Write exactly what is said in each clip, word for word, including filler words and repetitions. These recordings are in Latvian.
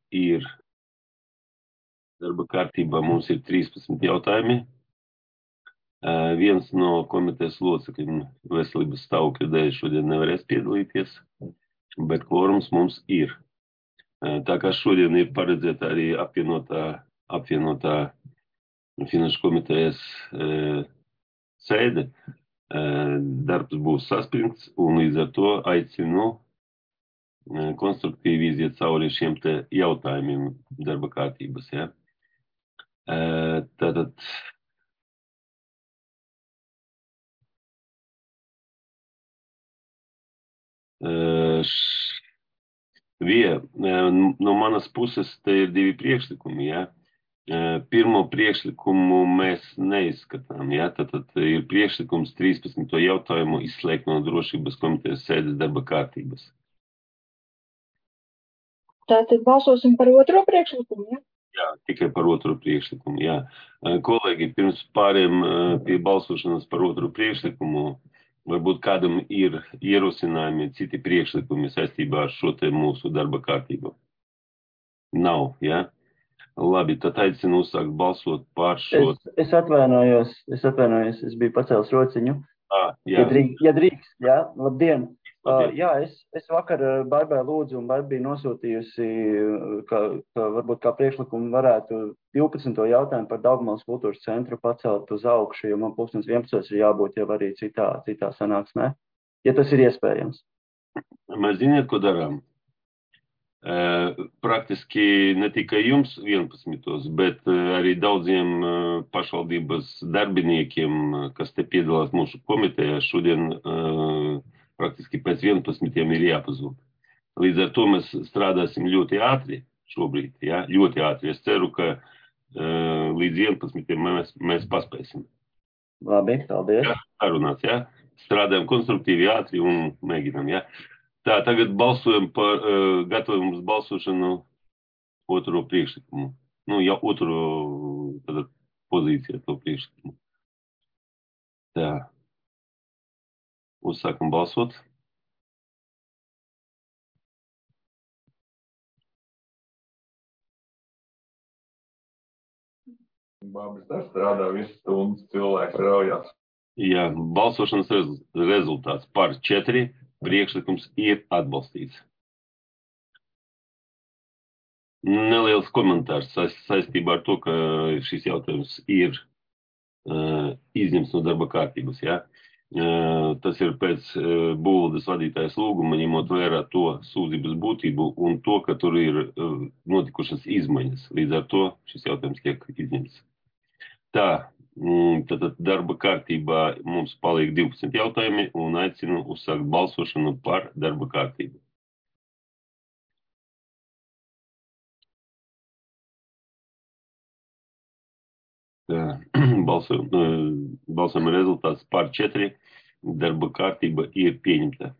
ir darba kārtībā, mums ir trīspadsmit jautājumi. Uh, viens no komitejas locekļiem veselības stāvokļa dēļ šodien nevarēs piedalīties, bet kvorums mums ir. Uh, tā kā šodien ir paredzēta arī apvienotā, apvienotā finanšu komitejas uh, sēde, uh, darbs būs saspringts, un līdz ar to aicinu uh, konstruktīvi iziet cauri šiem te jautājumiem darba kārtības. Ja? Uh, tātad Uh, Vie, no manas puses te ir divi priekšlikumi, ja. Uh, pirmo priekšlikumu mēs neizskatām, ja. Tātad ir priekšlikums trīspadsmito jautājumu izslēgt no drošības komitejas sēdes darba kārtības. Tātad balsosim par otro priekšlikumu, ja? Jā, tikai par otro priekšlikumu, jā. Uh, kolēģi, pirms pāriem uh, pie balsošanas par otro priekšlikumu, varbūt kādam ir ierosinājumi, citi priekšlikumi saistībā ar šo te mūsu darba kārtību. Nav, jā? Labi, tad aicinu uzsākt balsot par šo. Es, es atvainojos, es atvainojos, es biju pacēlis rociņu. Ah, jā. Ja drīkst, ja drīkst, jā, labdien. Labdien. Uh, jā, es, es vakar Baibai lūdzu, un Baiba bija nosūtījusi, ka, ka varbūt kā priekšlikumu varētu divpadsmito jautājumu par Daugavpils kultūras centru pacelt uz augšu, jo man pulkstens vienpadsmitos ir jābūt jau arī citā, citā sanāksmē, ja tas ir iespējams. Mēs ziniet, ko darām? E, praktiski ne tikai jums vienpadsmitos, bet arī daudziem pašvaldības darbiniekiem, kas te piedalās mūsu komitejā, šodien e, praktiski pēc vienpadsmitiem ir jāpazūd. Līdz ar to mēs strādāsim ļoti ātri šobrīd, ja? Ļoti ātri. Es ceru, ka uh, līdz vienpadsmitiem mēs, mēs paspēsim. Labi, paldies. Ja? Sarunāts, ja? Strādājam konstruktīvi, ātri un mēģinam, ja? Tā, tagad balsojam par, uh, gatavojam uz balsošanu otro priekšlikumu. Nu, jau otro tad, pozīciju to priekšlikumu. Tā. Uzsākam balsot. Babas dar strādā visu stundas, cilvēks raujās. Jā, balsošanas rezultāts par četri, priekšlikums ir atbalstīts. Neliels komentārs saistībā ar to, ka šis jautājums ir uh, izņemts no darba kārtības, jā. Uh, tas ir pēc uh, būvvaldes vadītājas lūguma, ņemot vērā to sūdzības būtību un to, ka tur ir uh, notikušas izmaiņas. Līdz ar to šis jautājums tiek izņemts. Tā, mm, tad darba kārtībā mums paliek divpadsmit jautājumi un aicinu uzsākt balsošanu par darba kārtību. Balsojuma balsojum rezultāts par četri, darba kārtība ir pieņemta.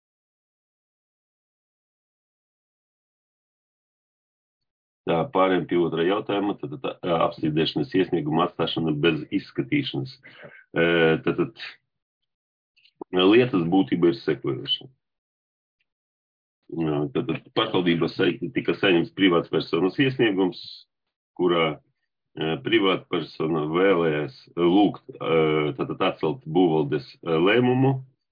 Tā, pārējiem pie otrā jautājuma, tad, tad apstrīdēšanas iesnieguma atstāšana bez izskatīšanas. Tad, tad lietas būtība ir sekojoša. Tad pašvaldībā tika saņemts privāts personas iesniegums, kurā privāta persona vēlējās lūgt tātad atcelt būvvaldes lēmumu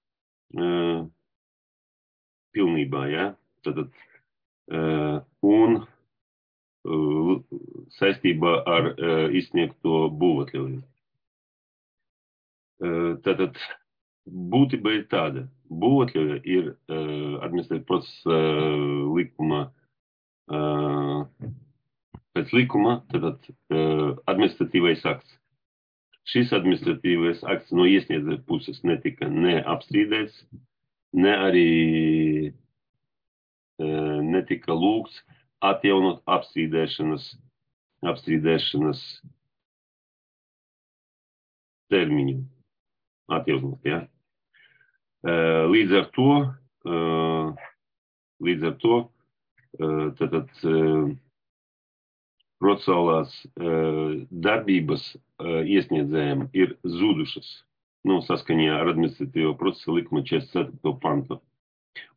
pilnībā, ja? Tātad, un saistībā ar izsniegto būvatļauju. Tātad būtība ir tāda. Būvatļauja ir administratīva procesa likuma pēc likuma, tātad uh, administratīvais akts. Šis administratīvais akts no iesniedzēja puses netika neapstrīdēts, ne arī uh, netika lūgts atjaunot apstrīdēšanas, apstrīdēšanas termiņu. Atjaunot, ja? Uh, līdz ar to, uh, līdz ar to, uh, tātad, uh, procesuālās uh, darbības uh, iesniedzējiem ir zudušas, nu, saskaņā ar administratīvo procesa likuma četrdesmit ceturto pantu.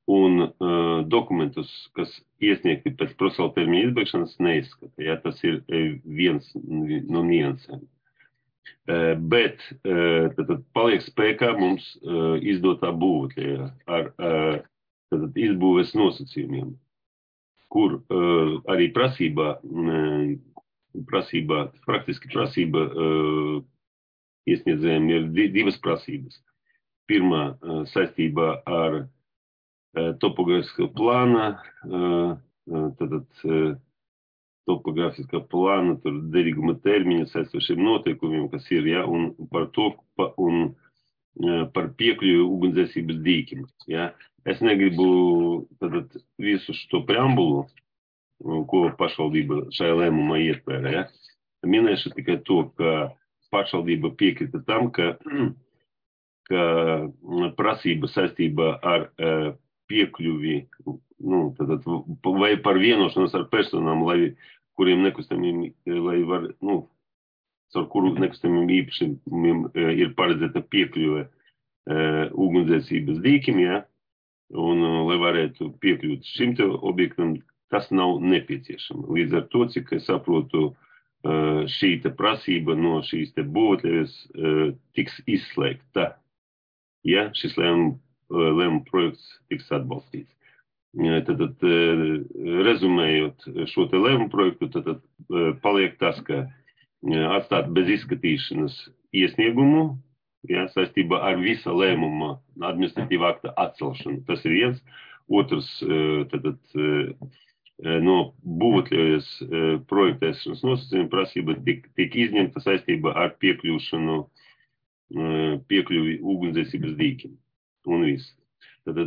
un uh, dokumentus, kas iesniegti pēc profesionāla termiņa izbeigšanas, neizskata. Ja? Tas ir viens no niansēm. Uh, bet uh, tad, tad paliek spēkā mums uh, izdotā būvotļa ar uh, tad, izbūves nosacījumiem, kur uh, arī prasībā, uh, prasībā, praktiski prasība uh, iesniedzējiem ir di divas prasības. Pirmā uh, saistībā ar uh, topogrāfiskā plāna, uh, tad, uh, topogrāfiskā plāna, tur derīguma termiņa saistošiem noteikumiem, kas ir, ja, un par to, pa, un uh, par piekļuvi ugunsdzēsības dīkim, ja. Es negribu tad, visu šo preambulu, ko pašvaldība šajā lēmumā ietvēra, ja. Minēšu tikai to, ka pašvaldība piekrita tam, ka, ka prasība saistībā ar uh, piekļuvi, nu, tad, vai par vienošanos ar personām, lai, kuriem nekustamiem, lai var, nu, caur kuru nekustamiem īpašumiem ir paredzēta piekļuve uh, ugunsdzēsības dīkim, ja, un uh, lai varētu piekļūt šim te objektam, tas nav nepieciešama. Līdz ar to, cik es saprotu, uh, šī te prasība no šīs te būvotļas uh, tiks izslēgta, ja šis lēmuma lēmuma projekts tiks atbalstīts. Tad, tad rezumējot šo te lēmuma projektu, tad, tad paliek tas, ka atstāt bez izskatīšanas iesniegumu, ja, saistībā ar visa lēmuma administratīvā akta atcelšanu. Tas ir viens. Otrs, tad, tad no būvotļojas projektēšanas nosacījuma prasība tiek, tiek izņemta saistībā ar piekļūšanu, piekļuvi ugunsdzēsības dīkim. Un viss. Tad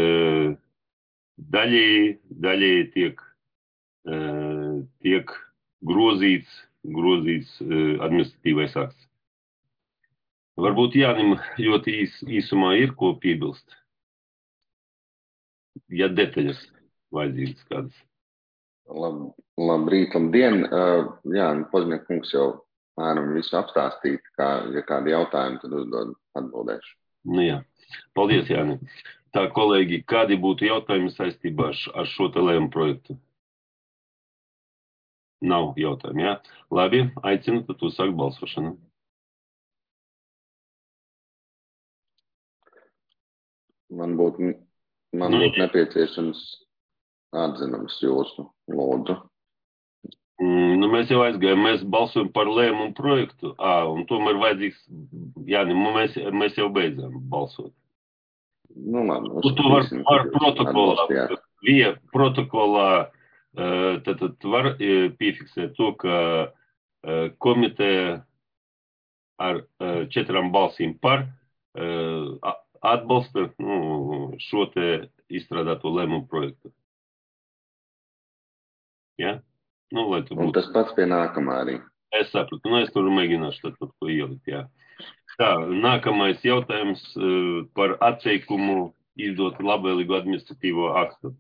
daļēji, daļēji tiek, tiek grozīts, grozīts administratīvais akts. Varbūt Jānim ļoti īs, īsumā ir ko piebilst, ja detaļas vajadzīgas kādas. Lab, labrīt, labdien. Uh, jā, Poznieks kungs jau mēram visu apstāstīt, kā, ja kādi jautājumi, tad uzdod atbildēšu. Nu jā. Paldies, Jāni. Tā, kolēģi, kādi būtu jautājumi saistībā ar šo te lēmumu projektu? Nav jautājumi, jā? Labi, aicinu tad uzsākt balsošanu. Man būtu, man nu, būtu nepieciešams atzinums jūsu, lūdzu. Mm, nu, mēs jau aizgājām, mēs balsojam par lēmumu projektu, à, un tomēr vajadzīgs, Jāni, mēs, mēs jau beidzām balsot. Nu, labi. Tu to var, var protokolā, via protokolā, tad, tad var piefiksēt to, ka komiteja ar četrām balsīm par atbalsta, nu, šo te izstrādāto lēmumu projektu. Ja? Nu, lai tu būtu. Un tas pats pie nākamā arī. Es sapratu, nu es tur mēģināšu tad kaut ko ielikt, jā. Tā, nākamais jautājums uh, par atteikumu izdot labvēlīgu administratīvo aktu.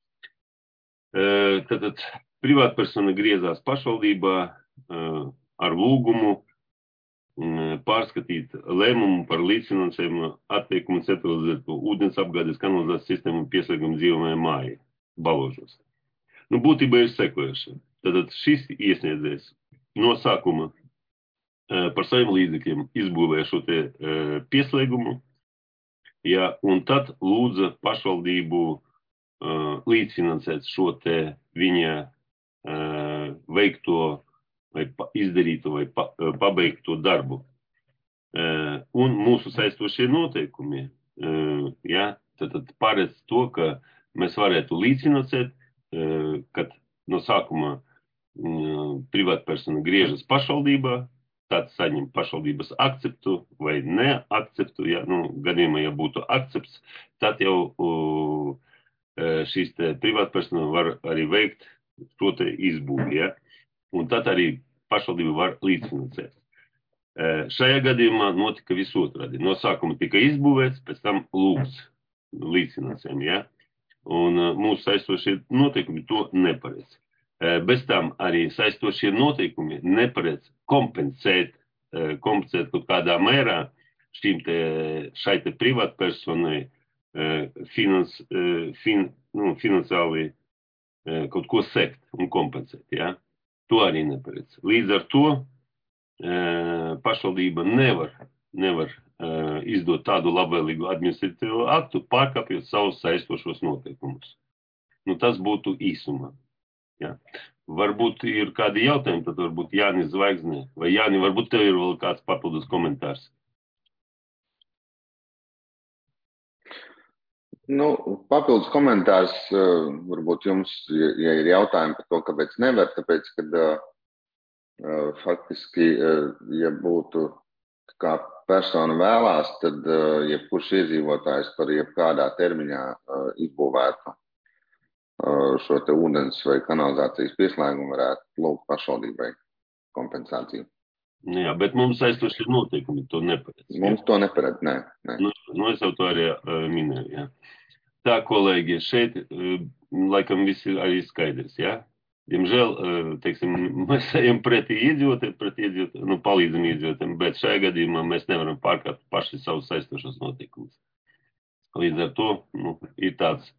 Uh, tad, tad privātpersona griezās pašvaldībā uh, ar lūgumu uh, pārskatīt lēmumu par līdzfinansējumu atteikumu centralizētu ūdens apgādes kanalizācijas sistēmu pieslēgumu dzīvojamajai mājai Baložos. Nu, būtība ir sekojoša. Tad šis iesniedzējs no sākuma uh, par saviem līdzekļiem izbūvēja šo te uh, pieslēgumu, ja, un tad lūdza pašvaldību uh, līdzfinansēt šo te viņa uh, veikto vai pa, izdarīto vai pa, uh, pabeigto darbu. Uh, un mūsu saistošie noteikumi, uh, ja, tad, tad paredz to, ka mēs varētu līdzfinansēt, uh, kad no sākuma privātpersona griežas pašvaldībā, tad saņem pašvaldības akceptu vai neakceptu, ja, nu, gadījumā, ja būtu akcepts, tad jau uh, šīs te privātpersona var arī veikt šo te izbūvi, ja, un tad arī pašvaldība var līdzfinansēt. Uh, šajā gadījumā notika visotrādi. No sākuma tika izbūvēts, pēc tam lūgts līdzfinansējumu, ja, un uh, mūsu saistošie noteikumi to neparedz. Bez tam arī saistošie noteikumi neparedz kompensēt, kompensēt kaut kādā mērā šīm te, šai te privātpersonai finans, fin, nu, finansiāli kaut ko sekt un kompensēt. Ja? To arī neparedz. Līdz ar to pašvaldība nevar, nevar izdot tādu labvēlīgu administratīvo aktu, pārkāpjot savus saistošos noteikumus. Nu, tas būtu īsumā. Ja? Varbūt ir kādi jautājumi, tad varbūt Jānis Zvaigznē. Vai Jāni, varbūt tev ir vēl kāds papildus komentārs? Nu, papildus komentārs varbūt jums, ja ir jautājumi par to, kāpēc nevar, tāpēc, kad uh, faktiski, uh, ja būtu kā persona vēlās, tad uh, jebkurš iedzīvotājs par jebkādā termiņā uh, izbūvētu uh, šo te ūdens vai kanalizācijas pieslēgumu varētu lūgt pašvaldībai kompensāciju. Jā, bet mums aizstoši ir noteikumi, to neparedz. Mums to neparedz, nē. nē. Nu, nu, es jau to arī uh, minēju, jā. Tā, kolēģi, šeit uh, laikam viss ir arī skaidrs, jā. Diemžēl, uh, teiksim, mēs ejam pretī iedzīvotājiem, pret iedzīvotājiem, nu, palīdzam iedzīvotājiem, bet šajā gadījumā mēs nevaram pārkāpt paši savus saistošos notikumus. Līdz ar to, nu, ir tāds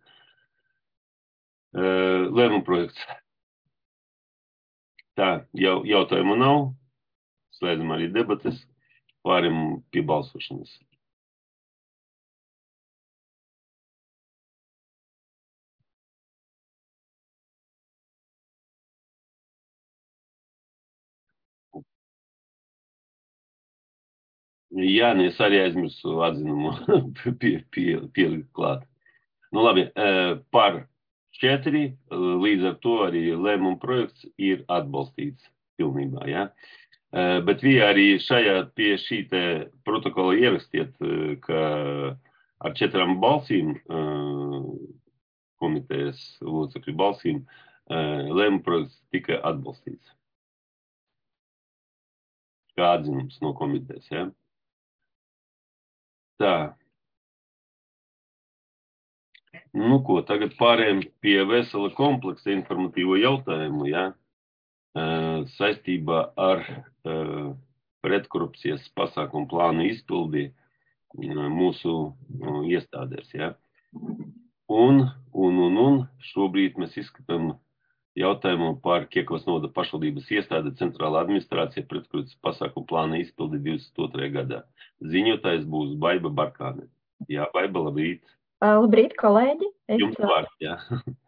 uh, lēmuma projekts. Tā, jau, jautājumu nav. Slēdzam arī debates, pārim pie balsošanas. Jā, es arī aizmirsu atzinumu pie, pie, pielikt klāt. Nu labi, par četri, līdz ar to arī lēmuma projekts ir atbalstīts pilnībā, jā. Bet vi arī šajā pie šī te protokola ierakstiet, ka ar četrām balsīm, komitejas locekļu balsīm, lēmuma projekts tika atbalstīts. Kā atzinums no komitejas, ja? Tā. Nu ko, tagad pārējām pie vesela kompleksa informatīvo jautājumu, ja? Saistībā ar uh, pretkorupcijas pasākumu plānu izpildi uh, mūsu uh, iestādēs. Ja? Un, un, un, un šobrīd mēs izskatām jautājumu par Kiekavas novada pašvaldības iestāde centrāla administrācija pretkorupcijas pasākumu plānu izpildi divdesmit otrajā gadā. Ziņotājs būs Baiba Barkāne. Jā, Baiba, labrīt. Uh, labrīt, kolēģi. Es... Jums vārds, jā.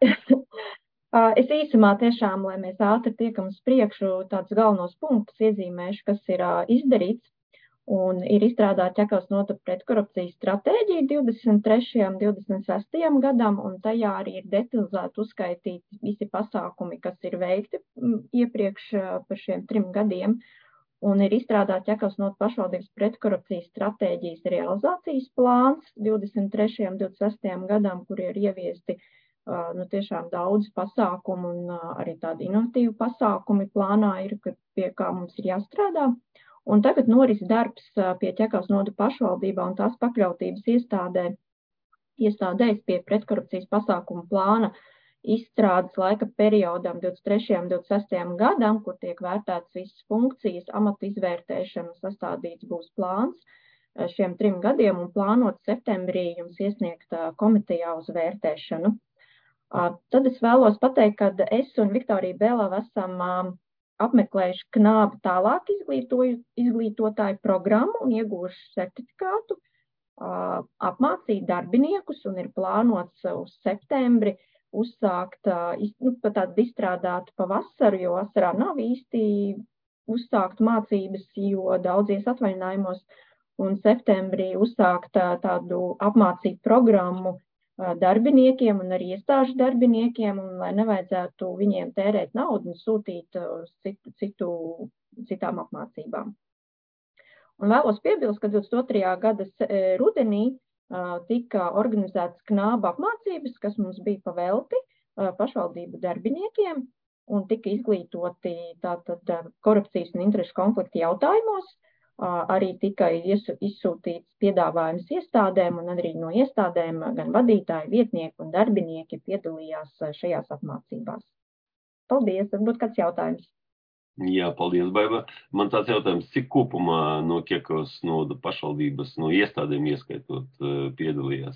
Es īsumā tiešām, lai mēs ātri tiekam uz priekšu, tādus galvenos punktus iezīmēšu, kas ir izdarīts un ir izstrādāta Kiekavas novada pretkorupcijas stratēģija divdesmit trešajam un divdesmit sestajam gadam, un tajā arī ir detalizēti uzskaitīti visi pasākumi, kas ir veikti iepriekš par šiem trim gadiem, un ir izstrādāta Kiekavas novada pašvaldības pretkorupcijas stratēģijas realizācijas plāns divdesmit trešajam un divdesmit sestajam gadam, kur ir ieviesti Uh, nu, tiešām daudz pasākumu un uh, arī tādi inovatīvi pasākumi plānā ir, pie kā mums ir jāstrādā. Un tagad noris darbs uh, pie Kiekavas novada pašvaldībā un tās pakļautības iestādē, iestādēs pie pretkorupcijas pasākumu plāna izstrādes laika periodam divdesmit trešajam un divdesmit sestajam gadam, kur tiek vērtētas visas funkcijas, amatu izvērtēšana, sastādīts būs plāns uh, šiem trim gadiem un plānot septembrī jums iesniegt uh, komitejā uz vērtēšanu. Tad es vēlos pateikt, ka es un Viktorija Bēlava esam apmeklējuši Knāba tālāk izglītotāju programmu un ieguvuši certifikātu, apmācīt darbiniekus un ir plānots uz septembri uzsākt, nu, tādu izstrādāt pavasaru, jo vasarā nav īsti uzsākt mācības, jo daudzies atvaļinājumos, un septembrī uzsākt tādu apmācību programmu darbiniekiem un arī iestāžu darbiniekiem, un lai nevajadzētu viņiem tērēt naudu un sūtīt uz citu, citu, citām apmācībām. Un vēlos piebilst, ka divdesmit otrajā gada rudenī tika organizētas Knāba apmācības, kas mums bija pavelti pašvaldību darbiniekiem, un tika izglītoti tātad korupcijas un interešu konflikta jautājumos. Arī tika izsūtīts piedāvājums iestādēm, un arī no iestādēm gan vadītāji, vietnieki un darbinieki piedalījās šajās apmācībās. Paldies, varbūt kāds jautājums. Jā, paldies, Baiba. Man tāds jautājums, cik kopumā no Kiekavas novada pašvaldības, no iestādēm ieskaitot, piedalījās?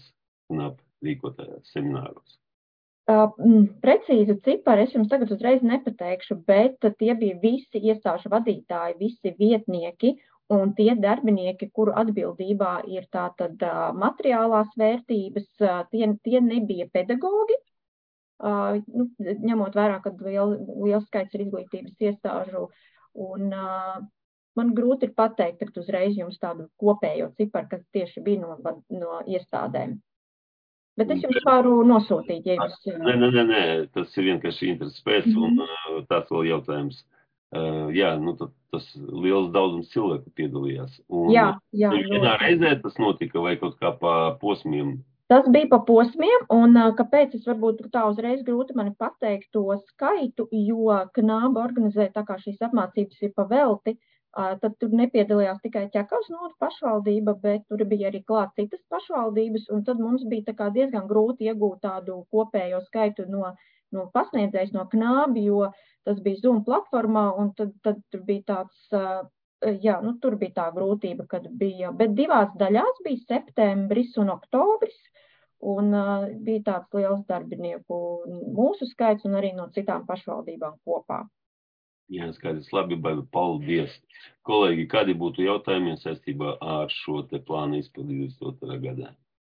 knap rīkotājās semināros? Uh, precīzu ciparu es jums tagad uzreiz nepateikšu, bet tie bija visi iestāžu vadītāji, visi vietnieki un tie darbinieki, kuru atbildībā ir tātad uh, materiālās vērtības, uh, tie, tie nebija pedagogi, uh, nu, ņemot vērā, kad liel, liels skaits ir izglītības iestāžu, un uh, man grūti ir pateikt tagad uzreiz jums tādu kopējo ciparu, kas tieši bija no, no iestādēm. Bet es jums varu nosūtīt, ja jums... Nē, nē, nē, nē, tas ir vienkārši intereses pēc, mm-hmm. un uh, tāds vēl jautājums. Uh, jā, nu, tad, tas liels daudzums cilvēku piedalījās. Un, jā, jā. Vienā reizē tas notika vai kaut kā pa posmiem? Tas bija pa posmiem, un uh, kāpēc es varbūt tā uzreiz grūti mani pateikt to skaitu, jo Knāba organizē tā kā šīs apmācības ir pa velti, uh, tad tur nepiedalījās tikai Ķekavas novads pašvaldība, bet tur bija arī klāt citas pašvaldības, un tad mums bija tā kā diezgan grūti iegūt tādu kopējo skaitu no, no pasniedzējs, no Knābi, jo tas bija Zoom platformā, un tad, tad tur bija tāds, uh, jā, nu tur bija tā grūtība, kad bija, bet divās daļās bija septembris un oktobris, un uh, bija tāds liels darbinieku mūsu skaits un arī no citām pašvaldībām kopā. Jā, skaidrs, labi, baigi, paldies. Kolēģi, kādi būtu jautājumi saistībā ar šo te plānu izpildi divdesmit otrajā gadā?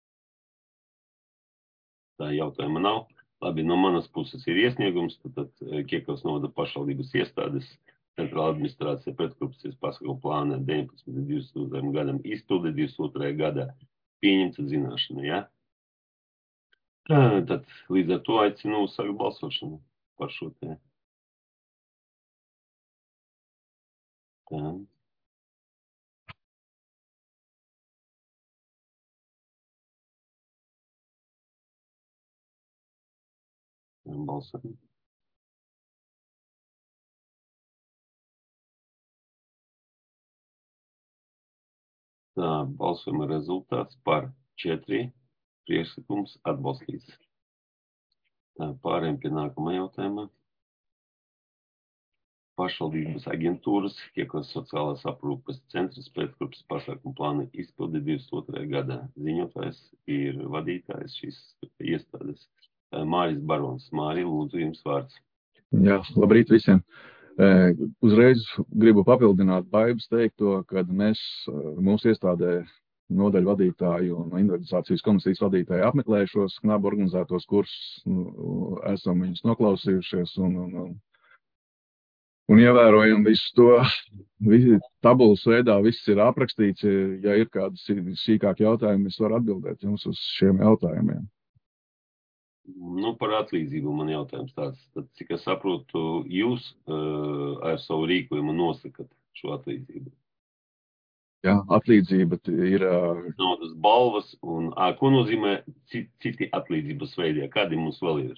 Tā jautājuma nav. Labi, no manas puses ir iesniegums, tad, tad Ķekavas novada pašvaldības iestādes, centrāla administrācija pretkorupcijas pasākumu plāna deviņpadsmit divdesmit otrajam gadam izpildi divdesmit otrajā gadā pieņemta zināšana, jā? Tad līdz ar to aicinu uzsākt balsošanu par šo te. Tā. Balsojam. Tā, balsojuma rezultāts par četri priekšlikums atbalstīts. Tā, pārējiem pie nākamā jautājuma. Pašvaldības aģentūras, Ķekavas sociālās aprūpes centras pretkorupcijas pasākumu plāna izpildi divdesmit otrajā gadā. Ziņotājs ir vadītājs šīs iestādes. Māris Barons. Māri, lūdzu, jums vārds. Jā, labrīt visiem. Uzreiz gribu papildināt Baibas teikto, kad mēs mūsu iestādē nodaļu vadītāju un inventarizācijas komisijas vadītāju apmeklējušos Knāba organizētos kursus, esam viņus noklausījušies un, un, un, un ievērojam visu to, visi, tabulas veidā viss ir aprakstīts, ja ir kādas sīkāki jautājumi, es varu atbildēt jums uz šiem jautājumiem. Nu, par atlīdzību man jautājums tāds. Tad, cik es saprotu, jūs uh, ar savu rīkojumu nosakat šo atlīdzību? Jā, atlīdzība ir... Uh, Naudas balvas un, ā, ko nozīmē citi atlīdzības veidi? Kādi mums vēl ir?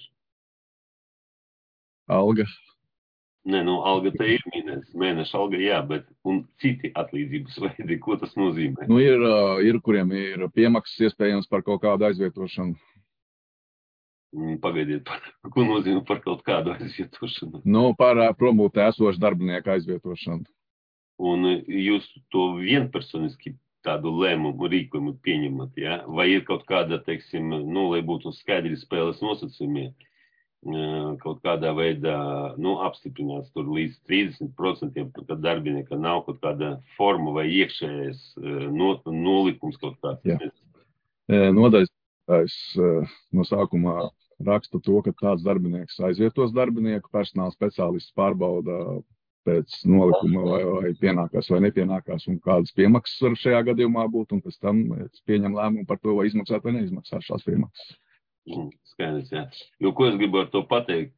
Alga. Nē, nu, alga te ir minēts, mēneša alga, jā, bet un citi atlīdzības veidi, ko tas nozīmē? Nu, ir, uh, ir kuriem ir piemaksas iespējams par kaut kādu aizvietošanu. Pagaidiet, par, ko nozīmē par kaut kādu aizvietošanu? Nu, par prombūtē esošu darbinieku aizvietošanu. Un jūs to vienpersoniski tādu lēmumu rīkojumu pieņemat, ja? Vai ir kaut kāda, teiksim, nu, lai būtu skaidri spēles nosacījumi, kaut kādā veidā, nu, apstiprināts tur līdz trīsdesmit procentiem, kad darbinieka nav kaut kāda forma vai iekšējais no, nolikums kaut kāds? Jā. Nodaļas no sākumā raksta to, ka tāds darbinieks aizvietos darbinieku, personāla speciālists pārbauda pēc nolikuma vai, vai pienākās vai nepienākās un kādas piemaksas var šajā gadījumā būt, un pēc tam pieņem lēmumu par to, vai izmaksāt vai neizmaksāt šās piemaksas. Skaidrs, jā. Jo, ko es gribu ar to pateikt,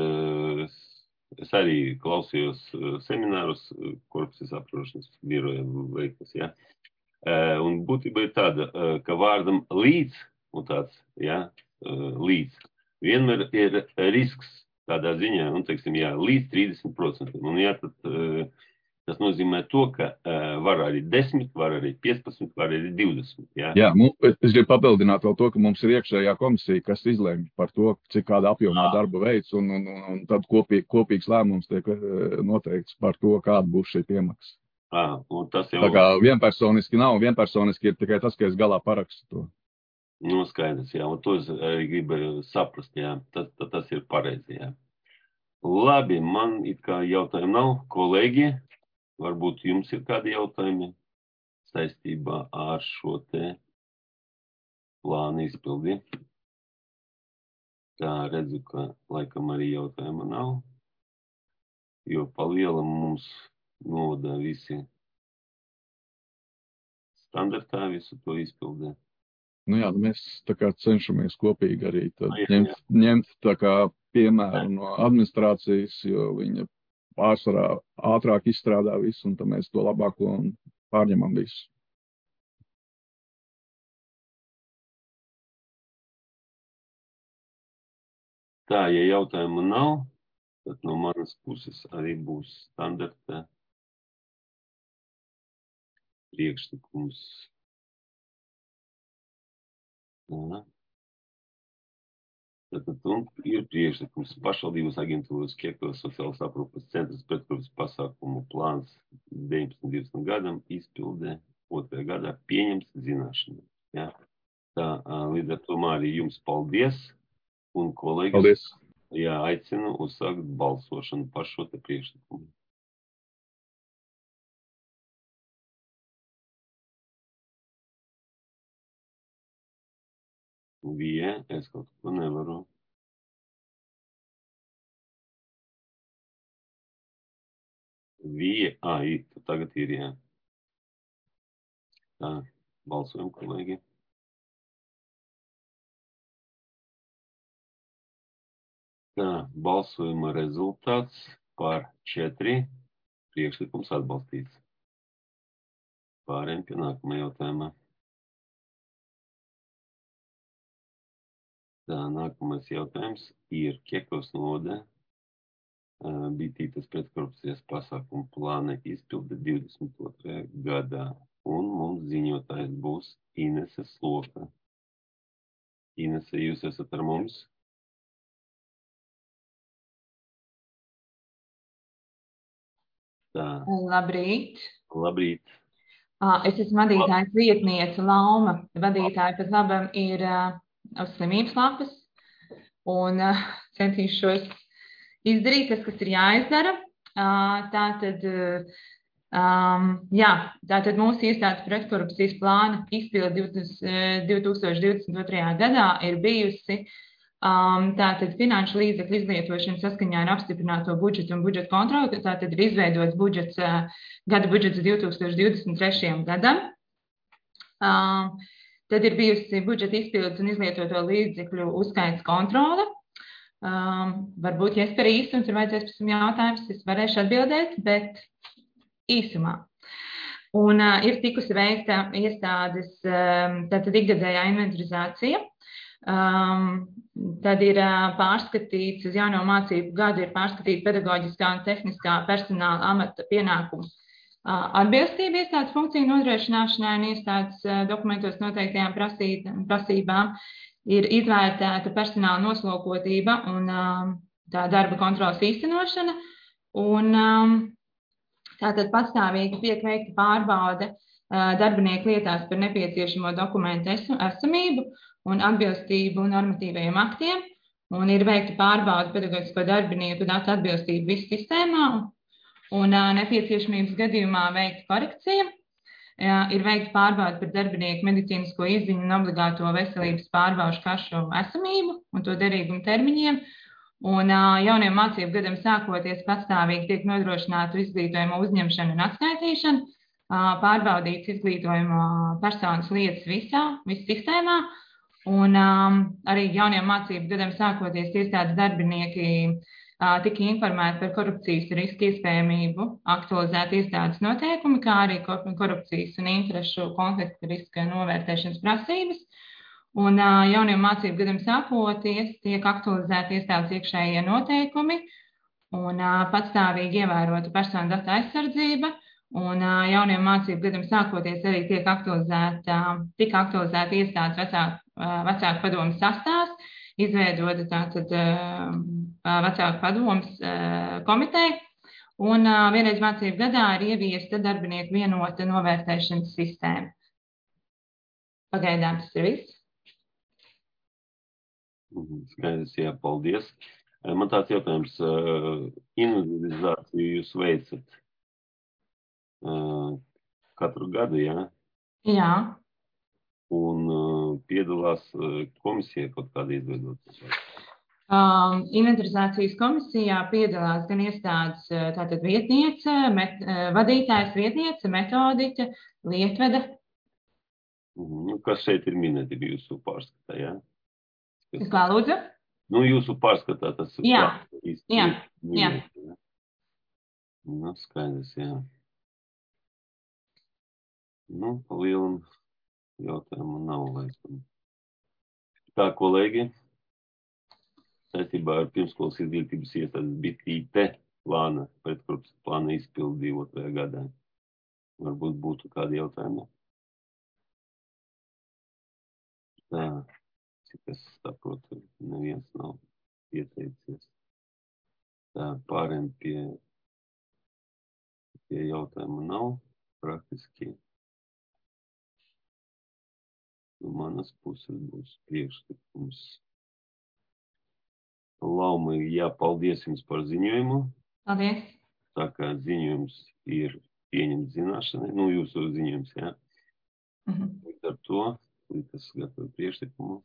es arī klausījos seminārus korupcijas apkarošanas biroja veiktas, jā. Un būtība ir tāda, ka vārdam līdz, un tāds, jā, līdz, vienmēr ir risks tādā ziņā, un, teiksim, jā, līdz trīsdesmit procentiem. Un, jā, tad tas nozīmē to, ka var arī desmit, var arī piecpadsmit, var arī divdesmit, jā. Jā, es gribu papildināt vēl to, ka mums ir iekšējā komisija, kas izlēma par to, cik kāda apjomā darba veids, un, un, un, un tad kopīgi, kopīgs lēmums tiek noteikts par to, kāda būs šī piemaksa. À, un tas jau... Tā kā vienpersoniski nav, vienpersoniski ir tikai tas, ka es galā parakstu to. Nu, skaidrs, jā, un to es arī gribēju saprast, jā, tas, tas ir pareizi, jā. Labi, man it kā jautājumu nav, kolēģi, varbūt jums ir kādi jautājumi saistībā ar šo te plānu izpildi. Tā redzu, ka laikam arī jautājumu nav, jo pa lielam mums noda visi standartā visu to izpildē. Nu jā, mēs tā kā cenšamies kopīgi arī tad Jā, ņemt, jā. ņemt tā kā piemēru no administrācijas, jo viņa pārsvarā ātrāk izstrādā visu, un tad mēs to labāko un pārņemam visu. Tā, ja jautājumu nav, tad no manas puses arī būs standarta priekšlikums. Tā. Tātad un ir priekšlikums pašvaldības aģentūras Kiekavas sociālās aprūpes centras pretkorupcijas pasākumu plāns deviņpadsmit divdesmit gadam izpildē otrajā gadā pieņems zināšanai. Ja? Tā, līdz ar to, Mārija, jums paldies. Un kolēģis, Paldies! Jā, aicinu uzsākt balsošanu par šo te priekšlikumu. Vie, es kaut ko nevaru. Vie, ā, it, tagad ir, jā. Tā, balsojam, kolēģi. Tā, balsojuma rezultāts par četri priekšlikums atbalstīts. Pārējiem pie nākamā jautājumā. Tā, nākamais jautājums ir Kiekavas novada Bitītes pretkorupcijas pasākumu plāna izpilde divdesmit otrajā gadā. Un mums ziņotājs būs Inese Sloka. Inese, jūs esat ar mums? Tā. Labrīt. Labrīt. Es esmu vadītājs vietniece Lauma. Vadītāja pat labam ir uh, uz slimības lapas. Un uh, centīšos izdarīt tas, kas ir jāizdara. Uh, tātad, uh, um, jā, tātad mūsu iestādes pretkorupcijas plāna izpilde divi tūkstoši divdesmit otrajā gadā ir bijusi Um, tātad finanšu līdzekļu izlietošana saskaņā ar apstiprināto budžetu un budžeta kontroli, tātad ir izveidots budžets, uh, gada budžets divi tūkstoši divdesmit trešajam gadam. Um, tad ir bijusi budžeta izpildes un izlietoto līdzekļu uzskaits kontrole. Um, varbūt, ja es par īsu, un tur vajadzēs pēc tam jautājums, es varēšu atbildēt, bet īsumā. Un uh, ir tikusi veikta iestādes, um, tātad ikgadējā inventarizācija. Um, tad ir uh, pārskatīts uz jauno mācību gadu, ir pārskatīta pedagoģiskā un tehniskā personāla amata pienākumu uh, atbilstība iestādes funkciju nodrošināšanai un iestādes uh, dokumentos noteiktajām prasīt, prasībām, ir izvērtēta personāla noslogotība un uh, tā darba kontrolas īstenošana, un um, tātad pastāvīgi tiek veikta pārbaude uh, darbinieku lietās par nepieciešamo dokumentu esu, esamību un atbilstību normatīvajiem aktiem, un ir veikta pārbaude pedagoģisko darbinieku datu atbilstību visu sistēmā, un uh, nepieciešamības gadījumā veikta korekcija. Uh, ir veikta pārbaude par darbinieku medicīnisko izziņu un obligāto veselības pārbaužu kašu esamību un to derīgumu termiņiem, un uh, jauniem mācību gadam sākoties pastāvīgi tiek nodrošināta izglītojuma uzņemšana un atskaitīšana, uh, pārbaudīts izglītojuma personas lietas visā, visu sistēmā. Un um, arī jauniem mācību gadiem sākoties iestādes darbinieki uh, tika informēti par korupcijas risku iespējamību, aktualizēt iestādes noteikumi, kā arī korupcijas un interešu konflikta riska novērtēšanas prasības. Un uh, jauniem mācību gadiem sākoties tiek aktualizēti iestādes iekšējie noteikumi un uh, patstāvīgi ievērota personu datu aizsardzība. Un uh, jauniem mācību gadiem sākoties arī tiek aktualizēta, tika aktualizēta iestādes vecāku, uh, vecāku padomas sastāvs, izveidota tātad uh, vecāku padomas uh, komiteja, un uh, vienreiz mācību gadā ir ieviesta darbinieku vienota novērtēšanas sistēma. Pagaidām tas ir viss. Skaidrs, jā, paldies. Man tāds jautājums, individualizāciju jūs veicat katru gadu, jā? Jā. Un piedalās komisija kaut kāda izveidot? Um, inventarizācijas komisijā piedalās gan iestādes tātad vietniece, met, vadītājs vietniece, metodiķe, lietvede. Nu, kas šeit ir minēti jūsu pārskatā, jā? Kas kā lūdzu? Nu, jūsu pārskatā tas ir. Jā, īsti jā, minēti, jā. jā. Nu, skaidrs, jā. Nu, pa lielu jautājumu nav, laikam. Tā, kolēģi, saistībā ar pirmskolas izglītības iestādes B I T plāna, pretkorupcijas plāna izpildi otrajā gadā. Varbūt būtu kādi jautājumi. Tā, cik es saprotu, neviens nav pieteicies. Tā, pārējiem pie, pie jautājumu nav praktiski. No manas puses būs priekšlikums. Lauma, jā, paldies jums par ziņojumu. Paldies. Tā kā ziņojums ir pieņemts zināšanai, nu, jūsu ziņojums, jā. Mhm. Līdz ar to, līdz es gatavu priekšlikumu.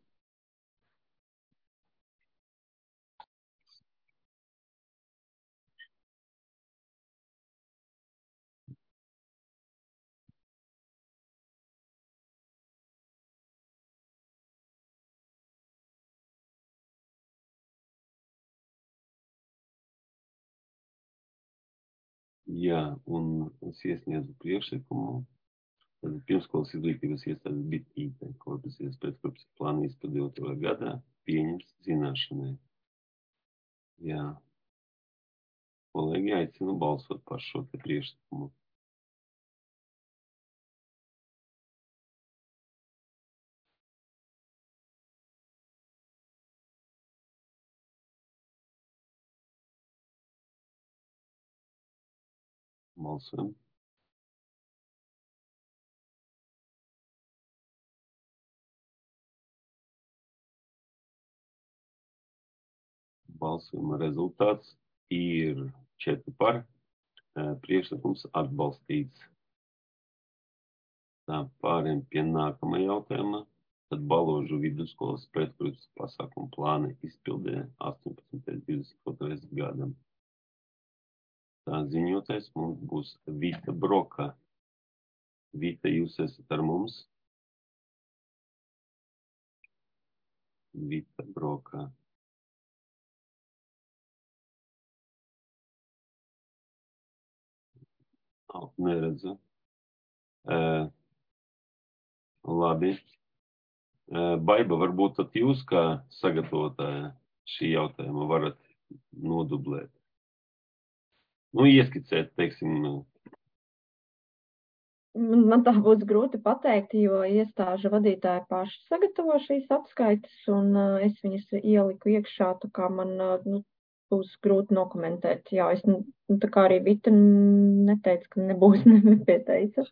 Jā, un es iesniedzu priekšlikumu. Tad pirmskolas izglītības iestādes B I T korupcijas pretkorupcijas plāna izpildi otrajā gadā pieņems zināšanai. Jā. Kolēģi, aicinu balsot par šo te priekšlikumu. Balsojam. Balsojuma rezultāts ir četri par, priekšlikums atbalstīts. Tā, pārējiem pie nākamā jautājuma. Tad Baložu vidusskolas pretkorupcijas pasākumu plāna izpildē astoņpadsmitais divdesmit otrais gadam. Tā ziņotais mums būs Vita Broka. Vita, jūs esat ar mums? Vita Broka. Au, neredzu. Uh, labi. Uh, Baiba, varbūt tad jūs, kā sagatavotāja šī jautājuma, varat nodublēt. Nu, ieskicēt, teiksim. Man tā būs grūti pateikt, jo iestāžu vadītāji paši sagatavo šīs atskaites, un uh, es viņas ieliku iekšā, tā kā man uh, nu, būs grūti nokomentēt. Jā, es nu, tā kā arī Vita neteica, ka nebūs nepieteica.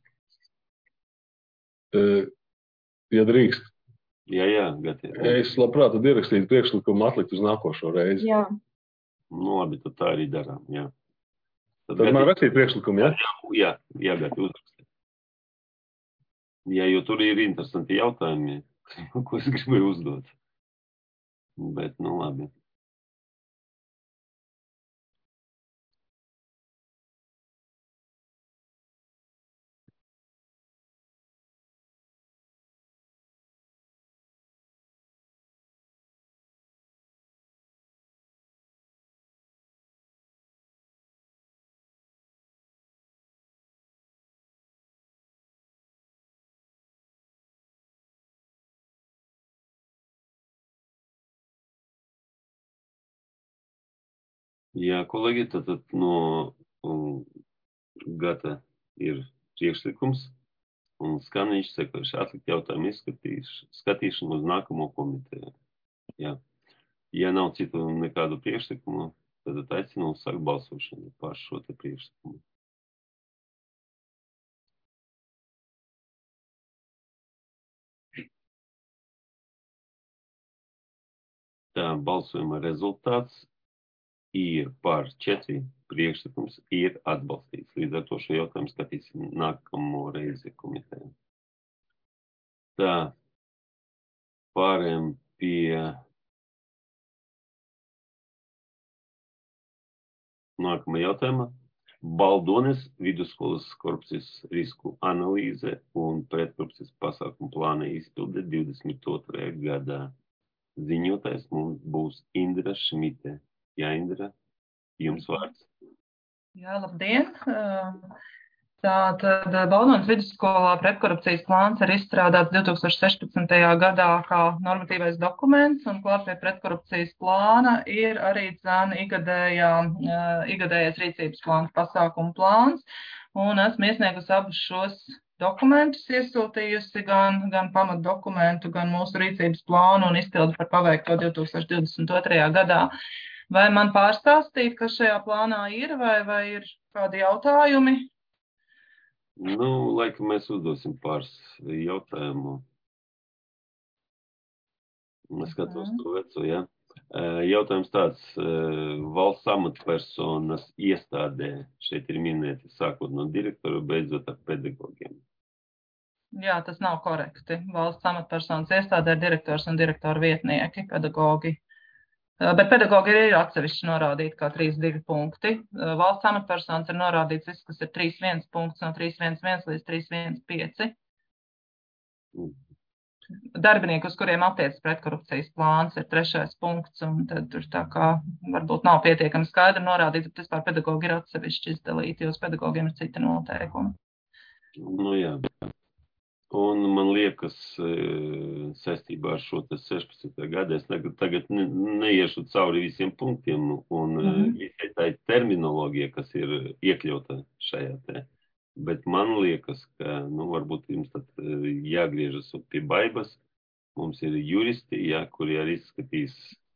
Ja drīkst. Jā, jā, gatavi. Es labprāt tad ierakstītu priekšlikumu atlikt uz nākošo reizi. Jā. Nu, labi, tad tā arī darām, jā. Tad, tad man rakstīt priekšlikumu, jā? Jā, jā, gatavi uzrakstīt. Jā, jo tur ir interesanti jautājumi, ko es gribēju uzdot. Bet, nu, labi. Jā, kolēģi, tad, tad no um, gata ir priekšlikums un skanīši sekojuši atlikt jautājumu skatīšanu uz nākamo komiteju. Jā. Ja nav citu nekādu priekšlikumu, tad aicinu sākt balsošanu par šo te priekšlikumu. Tā balsojuma rezultāts ir par četri, priekšlikums ir atbalstīts. Līdz ar to šo jautājumu skatīsim nākamo reizi komitejā. Tā, pārējām pie nākamā jautājuma. Baldones vidusskolas korupcijas risku analīze un pretkorupcijas pasākumu plāna izpilde divdesmit otrajā gadā. Ziņotājs mums būs Indra Šmite. Jā, Indra, jums vārds. Jā, labdien! Tātad Baldones vidusskolā pretkorupcijas plāns ir izstrādāts divs tūkstoši sešpadsmitajā gadā kā normatīvais dokuments, un klāt pie pretkorupcijas plāna ir arī dzēna igadējā, igadējais rīcības plāns, pasākumu plāns, un esmu iesniegusi abus šos dokumentus, iesūtījusi gan, gan pamat dokumentu, gan mūsu rīcības plānu un izpildu par paveikto divs tūkstoši divdesmit otrajā gadā. Vai man pārstāstīt, kas šajā plānā ir, vai, vai ir kādi jautājumi? Nu, laikam mēs uzdosim pāris jautājumu. Es skatos to veco, jā. Jautājums tāds, valsts amatpersonas iestādē šeit ir minēti sākot no direktora, beidzot ar pedagogiem. Jā, tas nav korekti. Valsts amatpersonas iestādē ir direktors un direktora vietnieki, pedagogi. Bet pedagogi ir atsevišķi norādīti kā trīs divi punkti. Valsts amatpersonas ir norādīts viss, kas ir trīs viens punkts no trīs viens viens līdz trīs viens pieci. Darbinieki, uz kuriem attiecas pretkorupcijas plāns, ir trešais punkts, un tad tur tā kā varbūt nav pietiekami skaidri norādīts, bet vispār pedagogi ir atsevišķi izdalīti, jo uz pedagogiem ir citi noteikumi. Nu jā. Un man liekas, saistībā ar šo sešpadsmito gadu, es tagad ne, neiešu cauri visiem punktiem, un mm-hmm. visai tā ir terminoloģija, kas ir iekļauta šajā te. Bet man liekas, ka, nu, varbūt jums tad jāgriežas pie baibas. Mums ir juristi, jā, kuri arī izskatīs,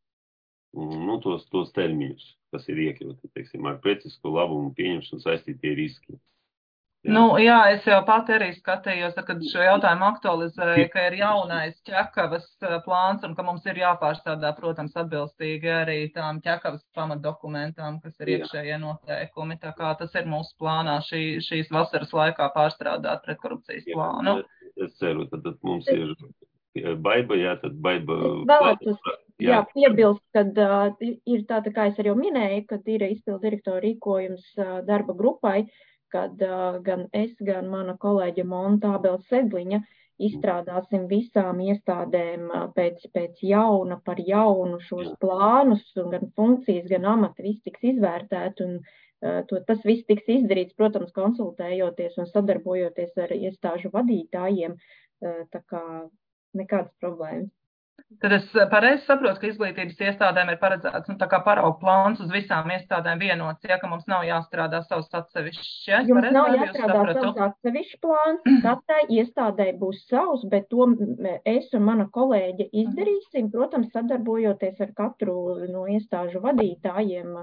nu, tos, tos termiņus, kas ir iekļauti, teiksim, ar precisko labumu pieņemšanu saistītie riski. Jā. Nu, jā, es jau pati arī skatījos, kad šo jautājumu aktualizēju, ka ir jaunais ķekavas plāns un ka mums ir jāpārstrādā, protams, atbilstīgi arī tām ķekavas pamatdokumentām, kas ir iekšējie noteikumi. Tā kā tas ir mūsu plānā šī, šīs vasaras laikā pārstrādāt pretkorupcijas plānu. Jā, es ceru, tad, tad mums ir baiba, jā, tad baiba. Vēlētos, jā, piebilst, kad uh, ir tā, tā kā es arī jau minēju, kad ir izpildu direktora rīkojums uh, darba grupai, kad uh, gan es, gan mana kolēģa Monta Abels-Sedliņa izstrādāsim visām iestādēm uh, pēc, pēc jauna par jaunu šos plānus, un gan funkcijas, gan amati, viss tiks izvērtēt, un uh, to, tas viss tiks izdarīts, protams, konsultējoties un sadarbojoties ar iestāžu vadītājiem, uh, tā kā nekādas problēmas. Tad es pareizi saprotu, ka izglītības iestādēm ir paredzēts, nu, tā kā paraugu plāns uz visām iestādēm vienots, ja, ka mums nav jāstrādā savs atsevišķs. Ja? Jums nav jāstrādā savs atsevišķs plāns, katrai iestādē būs savs, bet to es un mana kolēģe izdarīsim, protams, sadarbojoties ar katru no iestāžu vadītājiem.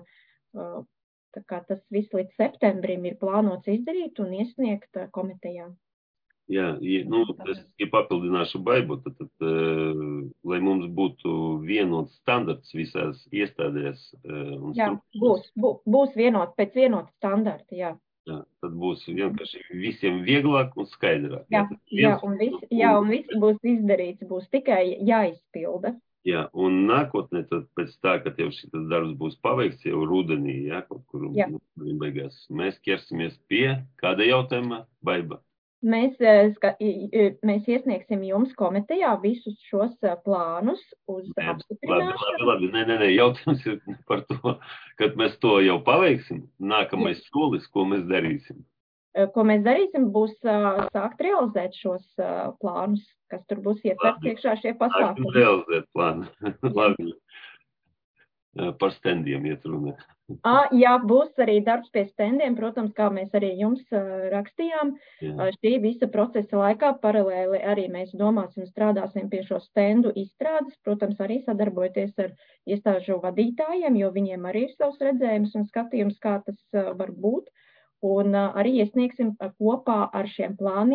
Tā kā tas viss līdz septembrim ir plānots izdarīt un iesniegt komitejā. Jā, ja, nu, es ja papildināšu baibu, tad, tad, uh, lai mums būtu vienots standarts visās iestādēs. Uh, jā, būs, būs, būs vienot, pēc vienota standarta, jā. Jā, tad būs vienkārši visiem vieglāk un skaidrāk. Jā, jā, jā, un viss, jā, un viss būs izdarīts, būs tikai jāizpilda. Jā, un nākotnē, tad pēc tā, kad jau šis darbs būs paveikts jau rudenī, jā, kaut kur nu, beigās, mēs ķersimies pie kāda jautājuma, baiba. Mēs, mēs iesniegsim jums komitejā visus šos plānus uz nē, apstiprināšanu. Labi, labi, labi. Nē, nē, nē, jautājums ir par to, kad mēs to jau paveiksim, nākamais Jā. solis, ko mēs darīsim. Ko mēs darīsim, būs sākt realizēt šos plānus, kas tur būs ietverts iekšā šie pasākumi. Sākt realizēt plānu. Labi. Par stendiem iet runa. À, jā, būs arī darbs pie stendiem, protams, kā mēs arī jums uh, rakstījām. Uh, šī visa procesa laikā paralēli arī mēs domāsim, strādāsim pie šo stendu izstrādes, protams, arī sadarbojoties ar iestāžu vadītājiem, jo viņiem arī ir savs redzējums un skatījums, kā tas uh, var būt. Un uh, arī iesniegsim uh, kopā ar šiem plāniem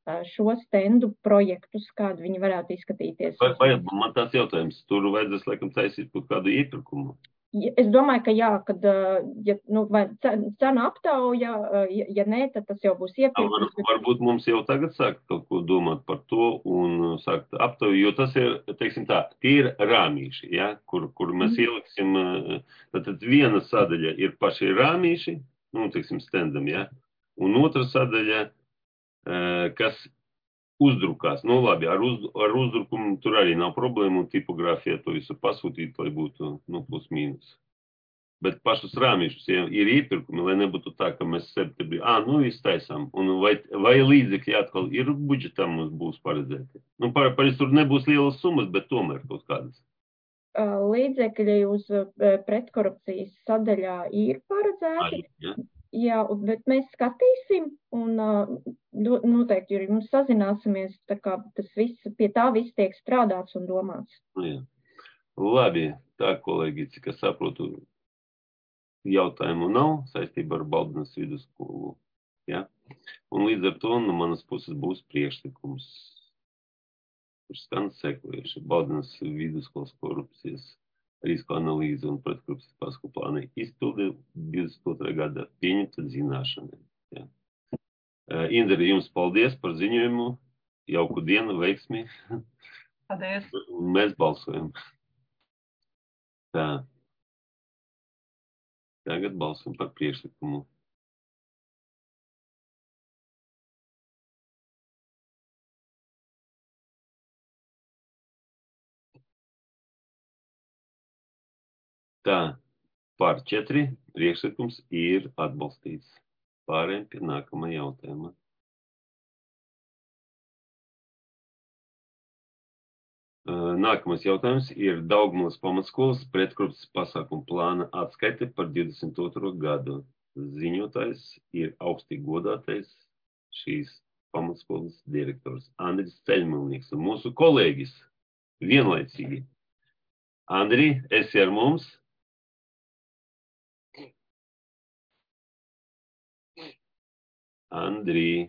šo stendu projektus, kādi viņi varētu izskatīties. Vai, vai, man tās jautājums, tur vajadzēs laikam taisīt kaut kādu iepirkumu? Es domāju, ka jā, kad, ja, nu, vai cena aptauja, ja, ja nē, tad tas jau būs iepirkums. Var, varbūt mums jau tagad sākt kaut ko domāt par to un sākt aptauju, jo tas ir, teiksim tā, tie ir rāmīši, ja, kur, kur mēs mm. ieliksim, tad viena sadaļa ir paši rāmīši, nu, teiksim, stendam, ja, un otra sadaļa, kas uzdrukās. Nu, labi, ar, uz, ar uzdrukumu tur arī nav problēma un tipogrāfijā to visu pasūtīt, lai būtu, nu, plus mīnus. Bet pašus rāmīšus ja ir iepirkumi, lai nebūtu tā, ka mēs septembrī, ā, nu, iztaisām. Un vai, vai līdzekļi atkal ir budžetā mums būs paredzēti? Nu, par, par tur nebūs lielas summas, bet tomēr kaut kādas. Līdzekļi uz pretkorupcijas sadaļā ir paredzēti. Arī, ja? Jā, bet mēs skatīsim un noteikti, jo mums sazināsimies, tā kā tas viss, pie tā viss tiek strādāts un domāts. Jā. Labi, tā, kolēģi, cik es saprotu, jautājumu nav saistībā ar Baldinas vidusskolu. Ja? Un līdz ar to no manas puses būs priekšlikums, kurš skan sekojuši Baldinas vidusskolas korupcijas risku analīze un pretkorupcijas pasākumu plāna izpilde divdesmit otrā gada pieņemta zināšanai. Ja. Indra, jums paldies par ziņojumu. Jauku dienu, veiksmi. Paldies. Mēs balsojam. Tā. Tagad balsojam par priekšlikumu. Tā, par četri priekšlikums ir atbalstīts. Pārējiem pie nākamā jautājuma. Nākamais jautājums ir Daugavas pamatskolas pretkorupcijas pasākumu plāna atskaite par divdesmit otro gadu. Ziņotājs ir augstīgi godātais šīs pamatskolas direktors Andris Ceļmalnieks un mūsu kolēģis vienlaicīgi. Andri, esi ar mums? Andrī,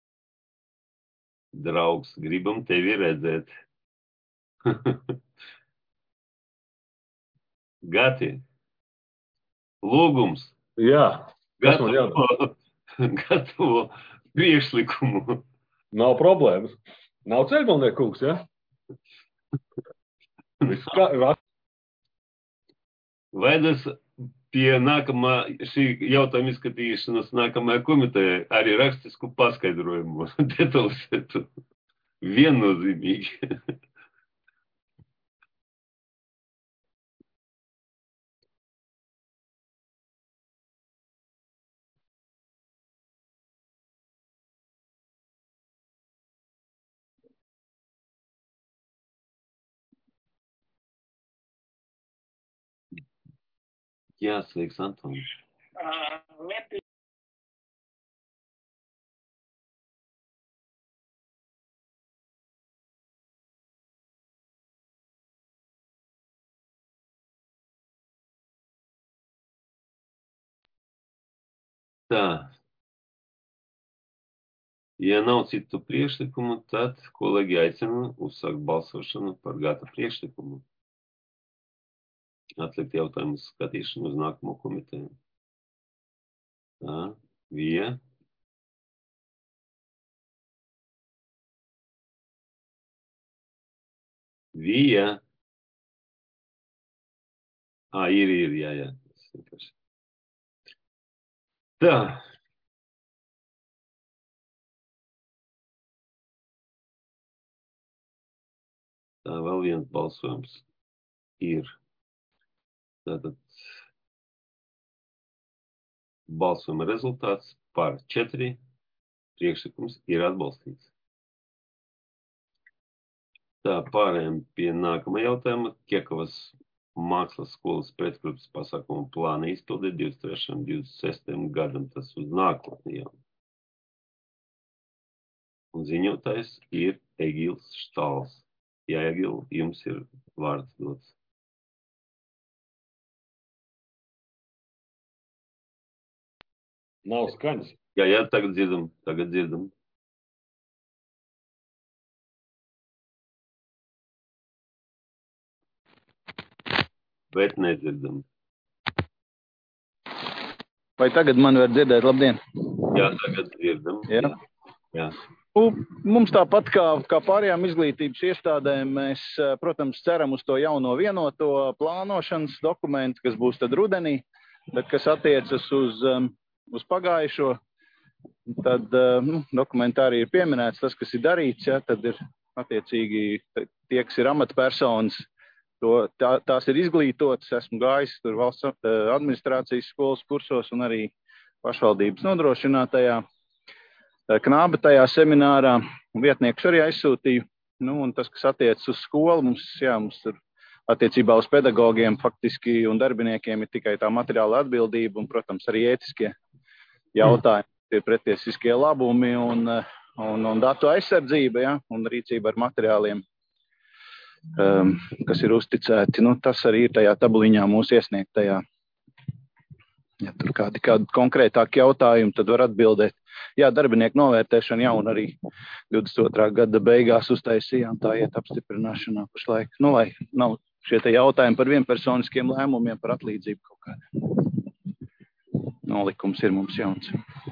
draugs, gribam tevi redzēt. Gati, lūgums. Jā, kas man gatavo, gatavo priekšlikumu. Nav problēmas. Nav Ceļmalnieka kungs, ja? Vajadzēs pie nākamā šī jautājuma izskatīšanas nākamajā komitejā arī rakstisku paskaidrojumu detalizētu viennozīmīgi. Jā, sveiks, Antoni. Tā. Ja nav citu priekšlikumu, tad kolēģi aicina uzsākt balsošanu par gatavu priekšlikumu. Atlikt jautājumu skatīšanu uz nākamo komiteju. Tā, Vija. Vija. Ā, ir, ir, jā, jā. Tā. Tā, vēl viens balsojums ir. Tātad balsojuma rezultāts par četri priekšlikums ir atbalstīts. Tā, pārējām pie nākamā jautājuma. Kiekavas mākslas skolas pretkorupcijas pasākumu plāna izpilde divdesmit trešajam un divdesmit sestajam gadam, tas uz nākotni jau. Un ziņotājs ir Egils Štāls. Jā, Egil, jums ir vārds dots. Nav skaņas. Jā, jā, tagad dzirdam, tagad dzirdam. bet nedzirdam. Vai tagad man var dzirdēt? Labdien! Jā, tagad dzirdam. Jā. Jā. Mums tāpat kā, kā pārējām izglītības iestādēm, mēs, protams, ceram uz to jauno vienoto plānošanas dokumentu, kas būs tad rudenī, bet kas attiecas uz, uz pagājušo, tad nu, dokumentā arī ir pieminēts tas, kas ir darīts, ja, tad ir attiecīgi tie, kas ir amatpersonas, to, tā, tās ir izglītotas, esmu gājis tur valsts administrācijas skolas kursos un arī pašvaldības nodrošinātajā. Knāba tajā seminārā, vietniekus arī aizsūtīju, nu, un tas, kas attiecas uz skolu, mums, jā, mums tur attiecībā uz pedagogiem faktiski un darbiniekiem ir tikai tā materiāla atbildība un, protams, arī ētiskie jautājumi, tie pretiesiskie labumi un, un, un datu aizsardzība, ja, un rīcība ar materiāliem, um, kas ir uzticēti. Nu, tas arī ir tajā tabuliņā mūsu iesniegtajā. Ja tur kādi, kādi konkrētāki jautājumi, tad var atbildēt. Jā, darbinieku novērtēšana jau un arī divdesmit otrā gada beigās uztaisījām, tā iet apstiprināšanā pašlaik. Nu, lai nav šie te jautājumi par vienpersoniskiem lēmumiem, par atlīdzību kaut kādā. Nolikums ir mums jauns.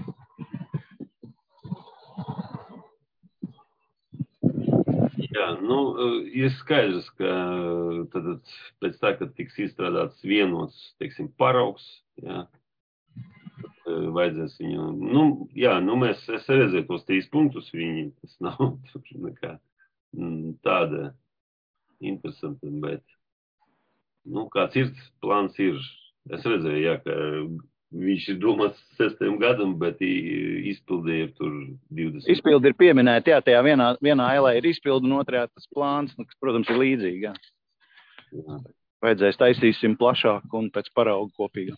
Jā, nu, ir skaidrs, ka tad pēc tā, kad tiks izstrādāts vienots, teiksim, paraugs, jā, vajadzēs viņu, nu, jā, nu, mēs, es redzēju tos trīs punktus, viņi, tas nav nekā tāda interesanta, bet, nu, kāds ir, plāns ir, es redzēju, jā, ka viņš ir domāts sestajam gadam, bet izpildi ir tur divdesmit. Izpildi ir pieminēti, jā, tajā vienā, vienā ailē ir izpildi un otrajā tas plāns, kas, protams, ir līdzīgi, jā. Jā. Vajadzēs taisīsim plašāk un pēc parauga kopīgā.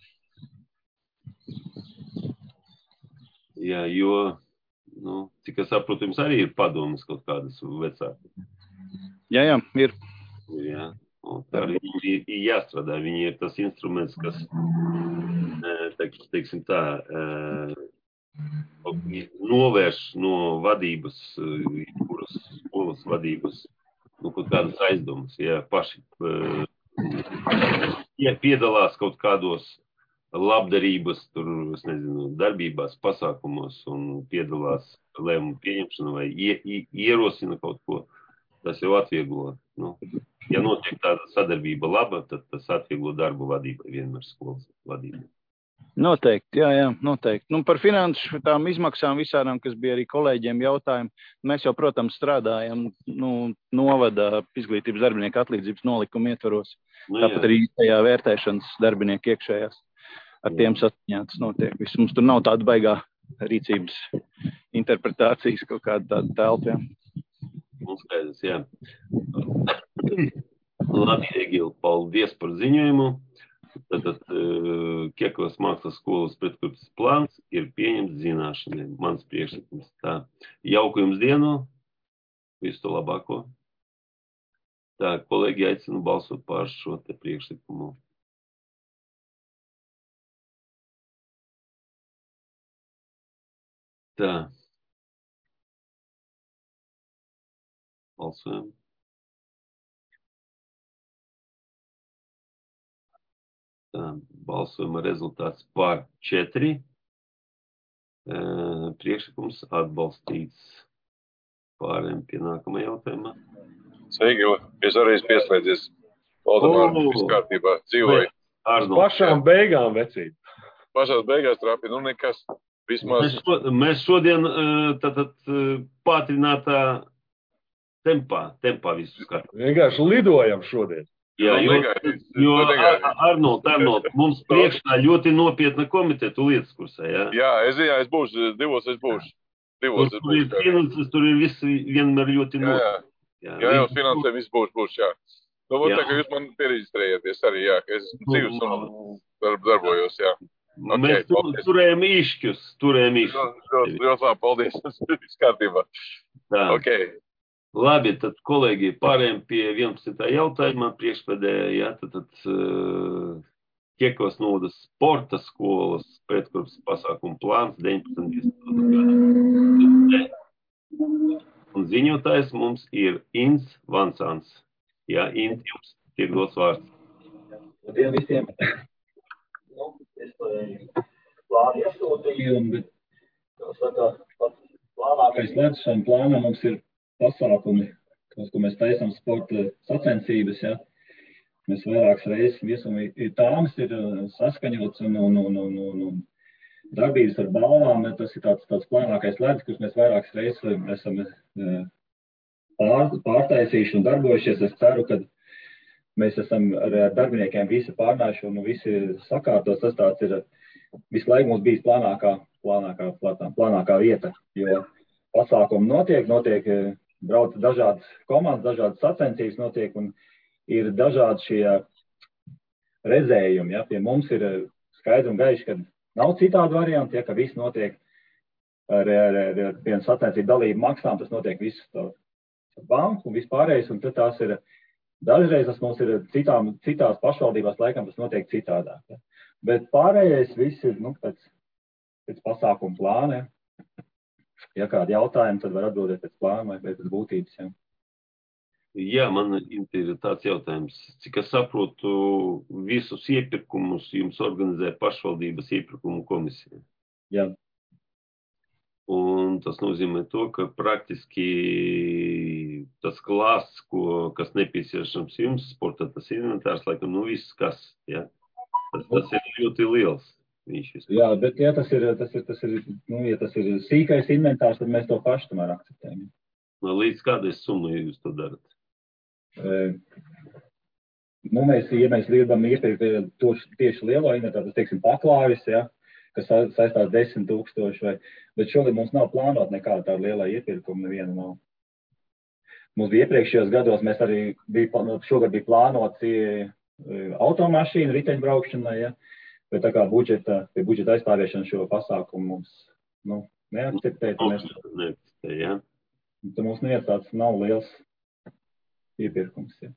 Jā, jo, nu, cik es saprotu, jums arī ir padomas kaut kādas vecāki. Jā, jā, ir. Jā, un tā arī viņi ir jāstrādā, viņi ir tas instruments, kas, teik, teiksim tā, novērš no vadības, kuras skolas vadības, nu, kaut kādas aizdomas, ja paši ja piedalās kaut kādos labdarības, tur, es nezinu, darbībās, pasākumos un piedalās lēmumu pieņemšanu vai ie, ierosina kaut ko, tas jau atvieglo. Nu, ja notiek tāda sadarbība laba, tad tas atvieglo darbu vadībai, vienmēr skolas vadībai. Noteikti, jā, jā, noteikti. Nu, par finanšu tām izmaksām visādām, kas bija arī kolēģiem jautājumi, mēs jau, protams, strādājam, nu, novada izglītības darbinieku atlīdzības nolikumu ietvaros. Nu, tāpat arī tajā vērtēšanas darbinieku iekšējās. Ar tiem saskaņāts notiek. Viss mums tur nav tāda baigā rīcības interpretācijas kaut kāda tāda telpa, jā. Mums skaidrs, jā. Labi, Egil, paldies par ziņojumu. Tātad Kiekavas mākslas skolas pretkorupcijas plāns ir pieņemts zināšanai. Mans priekšlikums tā. Jauku jums dienu. Visu to labāko. Tā, kolēģi aicinu balsot par šo te priekšlikumu. Tā. Balsojam. Tā, balsojuma rezultāts par četri. E, priekšlikums atbalstīts. Pārējiem pie nākamā jautājumā. Sveiki, es arī pieslēdzies. Valdemār, viss kārtībā, dzīvoju. Pašām beigām, vecīt. Pašās beigās trāpi, nu nekas. Vismaz... Mēs, šo, mēs šodien tātad pātrinātā tempā, tempā visu skatām. Vienkārši lidojam šodien. Jā, jo, jo Arnold, Arnold, mums priekšā ļoti nopietna komiteja, tu lietas kursā, jā? Jā, es zinu, es būšu, divos es būšu. Divos tur, es būšu. Tur ir finanses, tur ir visi vienmēr ļoti nopietni. Jā, jā, jā, uz finansēm viss būs, būs, jā. Nu, tā, ka jūs man piereģistrējaties arī, jā, ka es dzīvs un darb, darbojos, jā. Okay, mēs tur, turējam īšķus, turējam īšķus. Ļoti labi, paldies, viss kārtībā. Tā. Okay. Labi, tad, kolēģi, pārējām pie vienpadsmitā jautājumā priekšpēdējā, jā, tad, tad uh, Kiekavas novadas sporta skolas pretkorupcijas pasākumu plāns deviņpadsmit gadu. Un ziņotājs mums ir Inns Vansāns. Jā, Int, jums tiek dots vārds. Tiem visiem, nu, es plānu iesūtīju, bet, kā saka, pats plānākais ledus un plānā mums ir pasākumi, tos, ko mēs taisam sporta sacensības, ja. Mēs vairākas reizes viesam, ir tāmas, ir saskaņots un, un, un, un, un, un darbības ar balvām, tas ir tāds, tāds plānākais ledus, kurš mēs vairākas reizes esam pār, pārtaisījuši un darbojušies. Es ceru, ka mēs esam ar darbiniekiem visi pārnājuši un visi sakārtos. Tas tāds ir visu laiku mums bijis plānākā, plānākā, plānākā, plānākā vieta, jo pasākumi notiek, notiek brauc dažādas komandas, dažādas sacensības notiek un ir dažādi šie redzējumi. Ja? Pie mums ir skaidri un gaiši, ka nav citādi varianti, ja, ka viss notiek ar, ar, ar, ar vienu sacensību dalību maksām, tas notiek viss ar banku un vispārējais, un tad tās ir, dažreiz tas mums ir citām, citās pašvaldībās, laikam tas notiek citādāk. Ja? Bet pārējais viss ir, nu, pēc, pēc pasākuma plāna. Ja kādi jautājumi, tad var atbildēt pēc plāna vai pēc būtības. Ja? Jā, man ir tāds jautājums. Cik es saprotu, visus iepirkumus jums organizē pašvaldības iepirkumu komisija? Jā. Un tas nozīmē to, ka praktiski tas klāsts, ko, kas nepieciešams jums, sporta tas inventārs, laikam, nu viss kas, ja? Tas, tas ir ļoti liels. Viņš Jā, bet ja tas ir, tas ir, tas ir, nu, ja tas ir sīkais inventārs, tad mēs to paši tomēr akceptējam. Līdz kādai summai jūs to darat? Nu, mēs, ja mēs gribam iepirkt tieši lielo inventāru, tas, teiksim, paklāvis, ja, kas saistās desmit tūkstoši, vai, bet šogad mums nav plānot nekāda tāda lielā iepirkuma, neviena nav. Mums bija iepriekšējos gados, mēs arī bija, šogad bija plānots automašīnu riteņbraukšanai, ja, bet tā kā budžeta, pie budžeta aizstāviešana šo pasākumu mums, nu, neakceptēja. Mēs, neakceptēja, ja. Tad mums neviens tāds nav liels iepirkums, jā.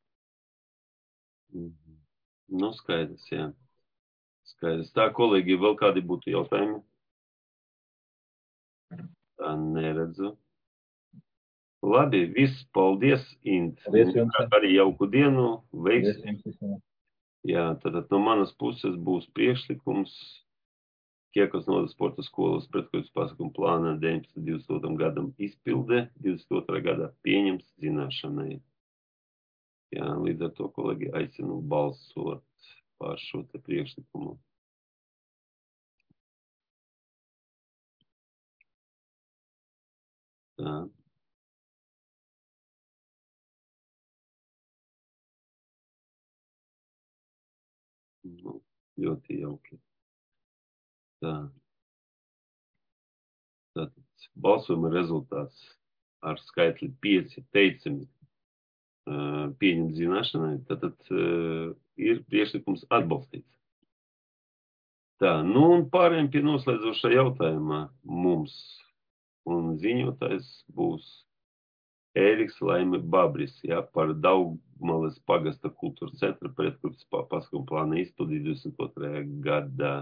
Nu, skaidrs, jā. Skaidrs. Tā, kolēģi, vēl kādi būtu jautājumi? Tā neredzu. Labi, viss, paldies, Int. Paldies jums. Arī jauku dienu, veiksmi. Jā, tad no manas puses būs priekšlikums Kiekos novadas sporta skolas pretkojutas pasākumu plāna deviņpadsmit divdesmit otram gadam izpilde, divdesmit otrā gadā pieņems zināšanai. Jā, līdz ar to, kolēģi, aicinu balsot par šo te priekšlikumu. Tā. Nu, ļoti jauki. Tā. Tātad balsojuma rezultāts ar skaitli pieci teicami pieņemt zināšanai, tātad uh, ir priekšlikums atbalstīts. Tā, nu un pārējiem pie noslēdzošā jautājumā mums, un ziņotājs būs Ēriks Laime Babris, jā, par Daugmales pagasta kultūras centra pretkojutas pasākumu plāna izpildi divdesmit otrajā gadā.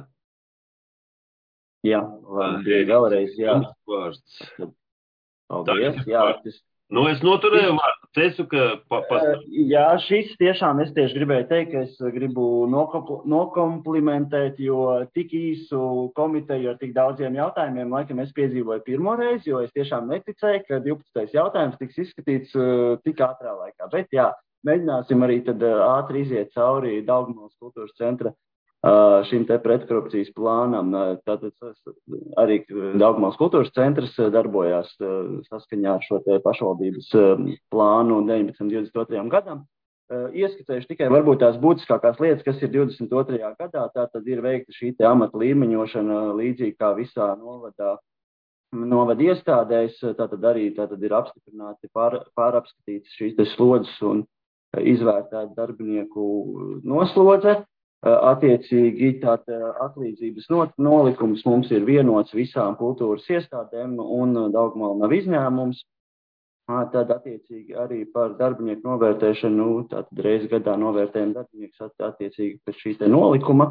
Jā, labi, vēlreiz, jā. Vārds. Paldies, jā. Tas... Nu, es noturēju vārdu, teicu, ka... Pa, pa... Jā, šis tiešām es tieši gribēju teikt, ka es gribu nokomplimentēt, jo tik īsu komiteju ar tik daudziem jautājumiem, laikam es piedzīvoju pirmo reizi, jo es tiešām neticēju, ka divpadsmitais jautājums tiks izskatīts uh, tik ātrā laikā. Bet jā, mēģināsim arī tad uh, ātri iziet cauri Daugmales kultūras centra uh, šim te pretkorupcijas plānam. Uh, tātad arī Daugmales kultūras centrs darbojās uh, saskaņā ar šo te pašvaldības uh, plānu deviņpadsmit divdesmit otrajam gadam. Uh, ieskatējuši tikai varbūt tās būtiskākās lietas, kas ir divdesmit otrajā gadā, tātad ir veikta šī te amata līmeņošana līdzīgi kā visā novadā, novada iestādēs, tātad arī tātad ir apstiprināti, pār, pārapskatīts šīs te slodzes un izvērtēt darbinieku noslodze. Attiecīgi tātad atlīdzības nolikums mums ir vienots visām kultūras iestādēm un Daugmala nav izņēmums. Tad attiecīgi arī par darbinieku novērtēšanu, tātad reiz gadā novērtējam darbinieks attiecīgi pēc šī te nolikuma.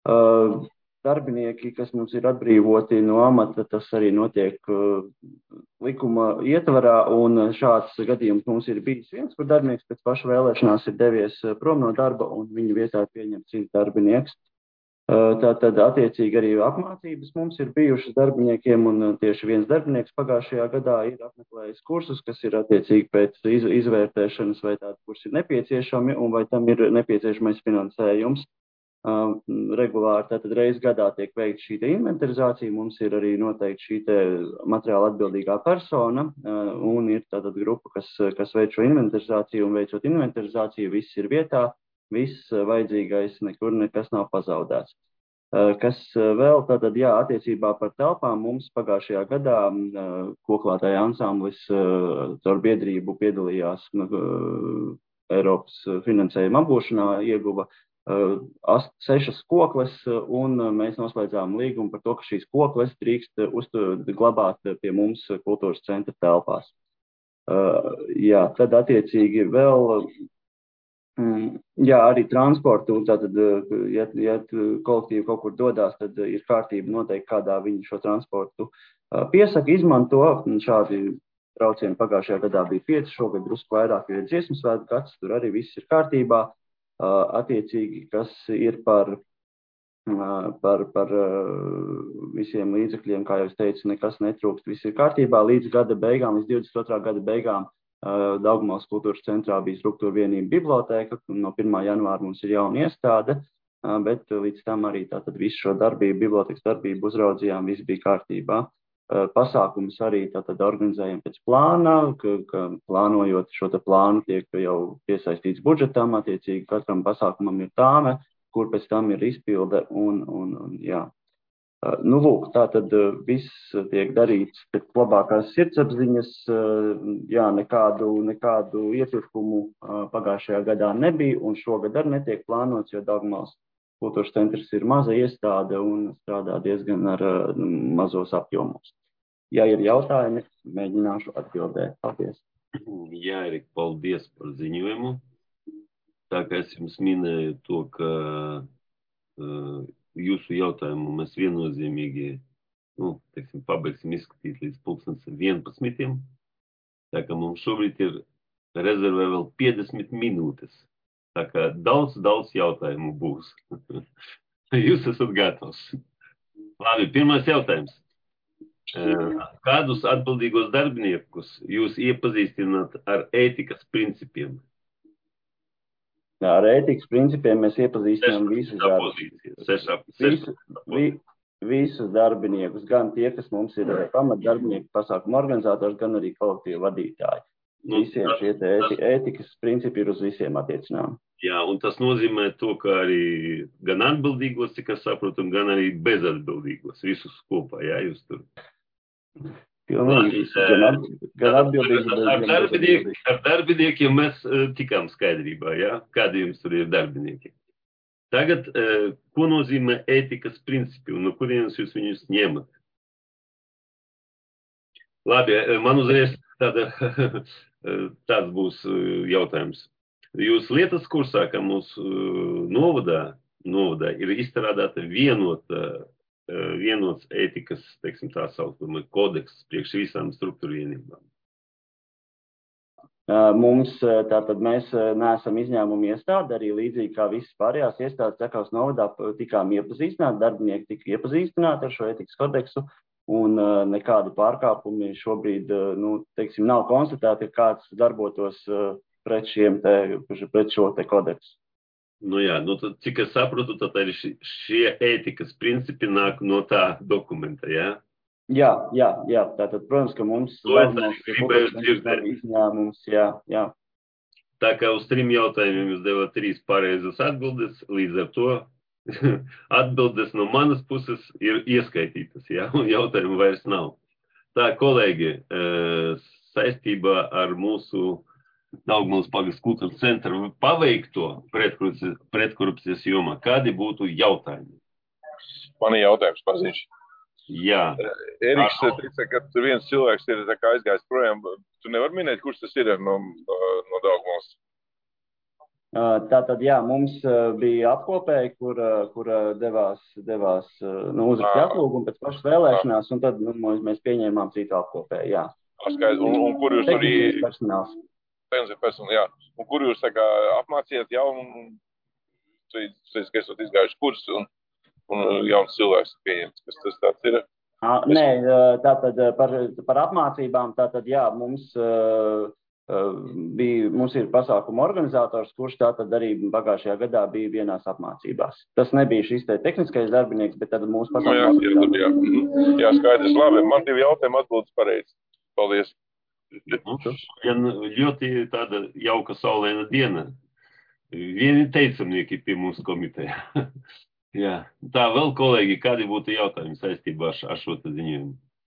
Darbinieki, kas mums ir atbrīvoti no amata, tas arī notiek likuma ietvarā, un šāds gadījums mums ir bijis viens, kur darbinieks pēc paša vēlēšanās ir devies prom no darba, un viņu vietā ir pieņemts cits darbinieks. Tātad attiecīgi arī apmācības mums ir bijušas darbiniekiem, un tieši viens darbinieks pagājušajā gadā ir apmeklējis kursus, kas ir attiecīgi pēc iz, izvērtēšanas, vai tādi kursi ir nepieciešami, un vai tam ir nepieciešamais finansējums. Uh, regulāri, tātad reiz gadā tiek veikta šī inventarizācija, mums ir arī noteikti šī materiāla atbildīgā persona, uh, un ir tātad grupa, kas, kas veic šo inventarizāciju, un veicot inventarizāciju, viss ir vietā, viss vajadzīgais, nekur nekas nav pazaudēts. Uh, kas vēl, tātad, jā, attiecībā par telpām mums pagājušajā gadā uh, koklātāja ansamblis uh, caur biedrību piedalījās uh, Eiropas finansējuma apgūšanā, ieguva Uh, ast, sešas kokles, un mēs noslēdzām līgumu par to, ka šīs kokles drīkst uztur, glabāt pie mums kultūras centra telpās. Uh, jā, tad attiecīgi vēl, mm, jā, arī transportu, tātad, ja, ja kolektīvi kaut kur dodās, tad ir kārtība noteikti, kādā viņi šo transportu uh, piesaka, izmanto. Šādi braucieni pagājušajā gadā bija pieci, šogad drusku vairāk, jo ir dziesmu svētku gads, tur arī viss ir kārtībā. Uh, attiecīgi, kas ir par, uh, par, par uh, visiem līdzekļiem, kā jau es teicu, nekas netrūkst, viss ir kārtībā. Līdz gada beigām, līdz divdesmit otrā gada beigām uh, Daugavpils kultūras centrā bija struktūra vienība bibliotēka, un no pirmā janvāra mums ir jauna iestāde, uh, bet līdz tam arī tātad visu šo darbību, bibliotēkas darbību uzraudzījām, viss bija kārtībā. Pasākumus arī tātad organizējam pēc plāna, ka, ka plānojot šo te plānu tiek jau piesaistīts budžetam, attiecīgi katram pasākumam ir tāme, kur pēc tam ir izpilde un, un, un jā. Nu, lūk, tātad viss tiek darīts pēc labākās sirdsapziņas, jā, nekādu, nekādu iepirkumu pagājušajā gadā nebija, un šogad arī netiek plānots, jo Daugavpils kultūras centrs ir maza iestāde un strādā diezgan ar mazos apjomos. Ja ir jautājumi, mēģināšu atbildēt. Paldies. Jā, Erik, paldies par ziņojumu. Tā kā es jums minēju to, ka uh, jūsu jautājumu mēs viennozīmīgi, nu, teiksim, pabeigsim izskatīt līdz pulkstens vienpadsmitiem. Tā kā mums šobrīd ir rezervē vēl piecdesmit minūtes. Tā kā daudz, daudz jautājumu būs. Jūs esat gatavs. Labi, pirmais jautājums. Kādus atbildīgos darbiniekus jūs iepazīstināt ar ētikas principiem? Ar ētikas principiem mēs iepazīstinām visus, visu, vi, visus darbiniekus, gan tie, kas mums ir pamatdarbinieki, pasākumu organizators, gan arī kolektīvu vadītāji. Nu, visiem šie ēti, ētikas principi ir uz visiem attiecinām. Jā, un tas nozīmē to, ka arī gan atbildīgos, cik es saprotu, gan arī bezatbildīgos, visus kopā, jā, jūs tur. Pilnīgi, gan, gan atbildīgi, ar, darbinieki, ar darbiniekiem mēs uh, tikām skaidrībā, jā, kādi jums tur ir darbinieki. Tagad, uh, ko nozīmē ētikas principi un no kurienes jūs viņus ņemat? Labi, man uzreiz tāda, tāds būs jautājums. Jūs lietas kursā, ka mūsu novadā, novadā ir izstrādāta vienota, vienots ētikas, teiksim, tā saucamā kodeks priekš visām struktūra vienībām. Mums, tātad mēs neesam izņēmumi iestāde, arī līdzīgi kā visas pārējās iestādes Cekavas novadā tikām iepazīstināti, darbinieki tika iepazīstināti ar šo ētikas kodeksu, un nekādi pārkāpumi šobrīd, nu, teiksim, nav konstatēti, ka kāds darbotos pret, šiem te, pret šo te kodeksu. Nu jā, nu tad, cik es saprotu, tad arī šie ētikas principi nāk no tā dokumenta, jā? Jā, jā, jā. Tātad, protams, ka mums ir izņēmums, jā, jā. Tā kā uz trim jautājumiem jūs devāt trīs pareizas atbildes, līdz ar to atbildes no manas puses ir ieskaitītas, jā, un jautājumu vairs nav. Tā, kolēģi, saistībā ar mūsu Daugavpils pagasts kultūras centru paveikto pretkorupcijas, pretkorupcijas jomā, kādi būtu jautājumi? Man ir jautājums paziņš. Jā. Eriks teica, ka viens cilvēks ir tā kā aizgājis projām. Tu nevar minēt, kurš tas ir no, no Daugavpils? Tātad, jā, mums bija apkopēji, kur, kur devās, devās nu, uzrakstīt atlūgumu pēc pašas vēlēšanās, un tad nu, mēs pieņēmām citu apkopēju, jā. Skaidrs. Un, un kur jūs arī... Tehniskais personāls. Tehniskais personāls, jā. Un kur jūs tā kā apmācījāt jaunu, tu teici, ka esat izgājuši kursus un, un jauns cilvēks pieņemts, kas tas tāds ir? À, nē, tātad par, par apmācībām, tātad jā, mums, uh, bija, mums ir pasākuma organizators, kurš tātad arī pagājušajā gadā bija vienās apmācībās. Tas nebija šis te tehniskais darbinieks, bet tad mūsu pasākuma no, jā, jā, jā. jā, skaidrs, labi. Man divi jautājumi atbildes pareizi. Paldies. Nu, ļoti tāda jauka saulaina diena. Vieni teicamnieki pie mūsu komiteja. Jā. Tā, vēl kolēģi, kādi būtu jautājumi saistībā ar, ar šo ziņojumu?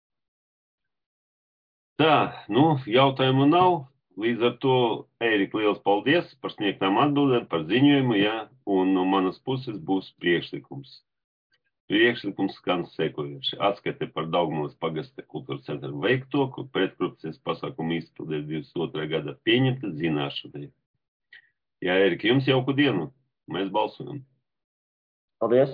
Tā, nu, jautājumu nav. Līdz ar to, Ērika, liels paldies par sniegtām atbildēm, par ziņojumu, jā, un no manas puses būs priekšlikums. Priekšlikums skan sekojoši. Atskaite par Daugavas pagasta kultūras centra veikto, kur pretkorupcijas pasākumu izpildē divdesmit otrā gada pieņemta zināšanai. Jā, Ērika, jums jauku dienu. Mēs balsojam. Paldies.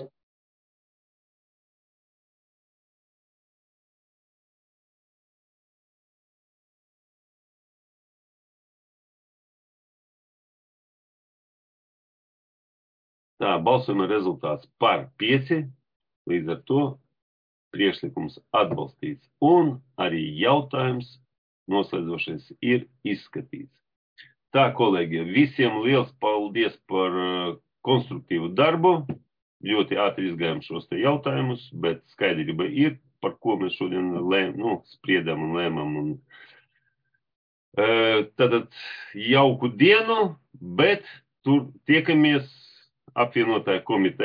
Tā, balsojuma rezultāts par pieci, līdz ar to priekšlikums atbalstīts. Un arī jautājums noslēdzošais ir izskatīts. Tā, kolēģi, visiem liels paldies par uh, konstruktīvu darbu. Ļoti ātri izgājām šos te jautājumus, bet skaidrība ir, par ko mēs šodien lēm, nu, spriedām un lēmām. Un, uh, tad jauku dienu, bet tur tiekamies apvienotāja komiteja.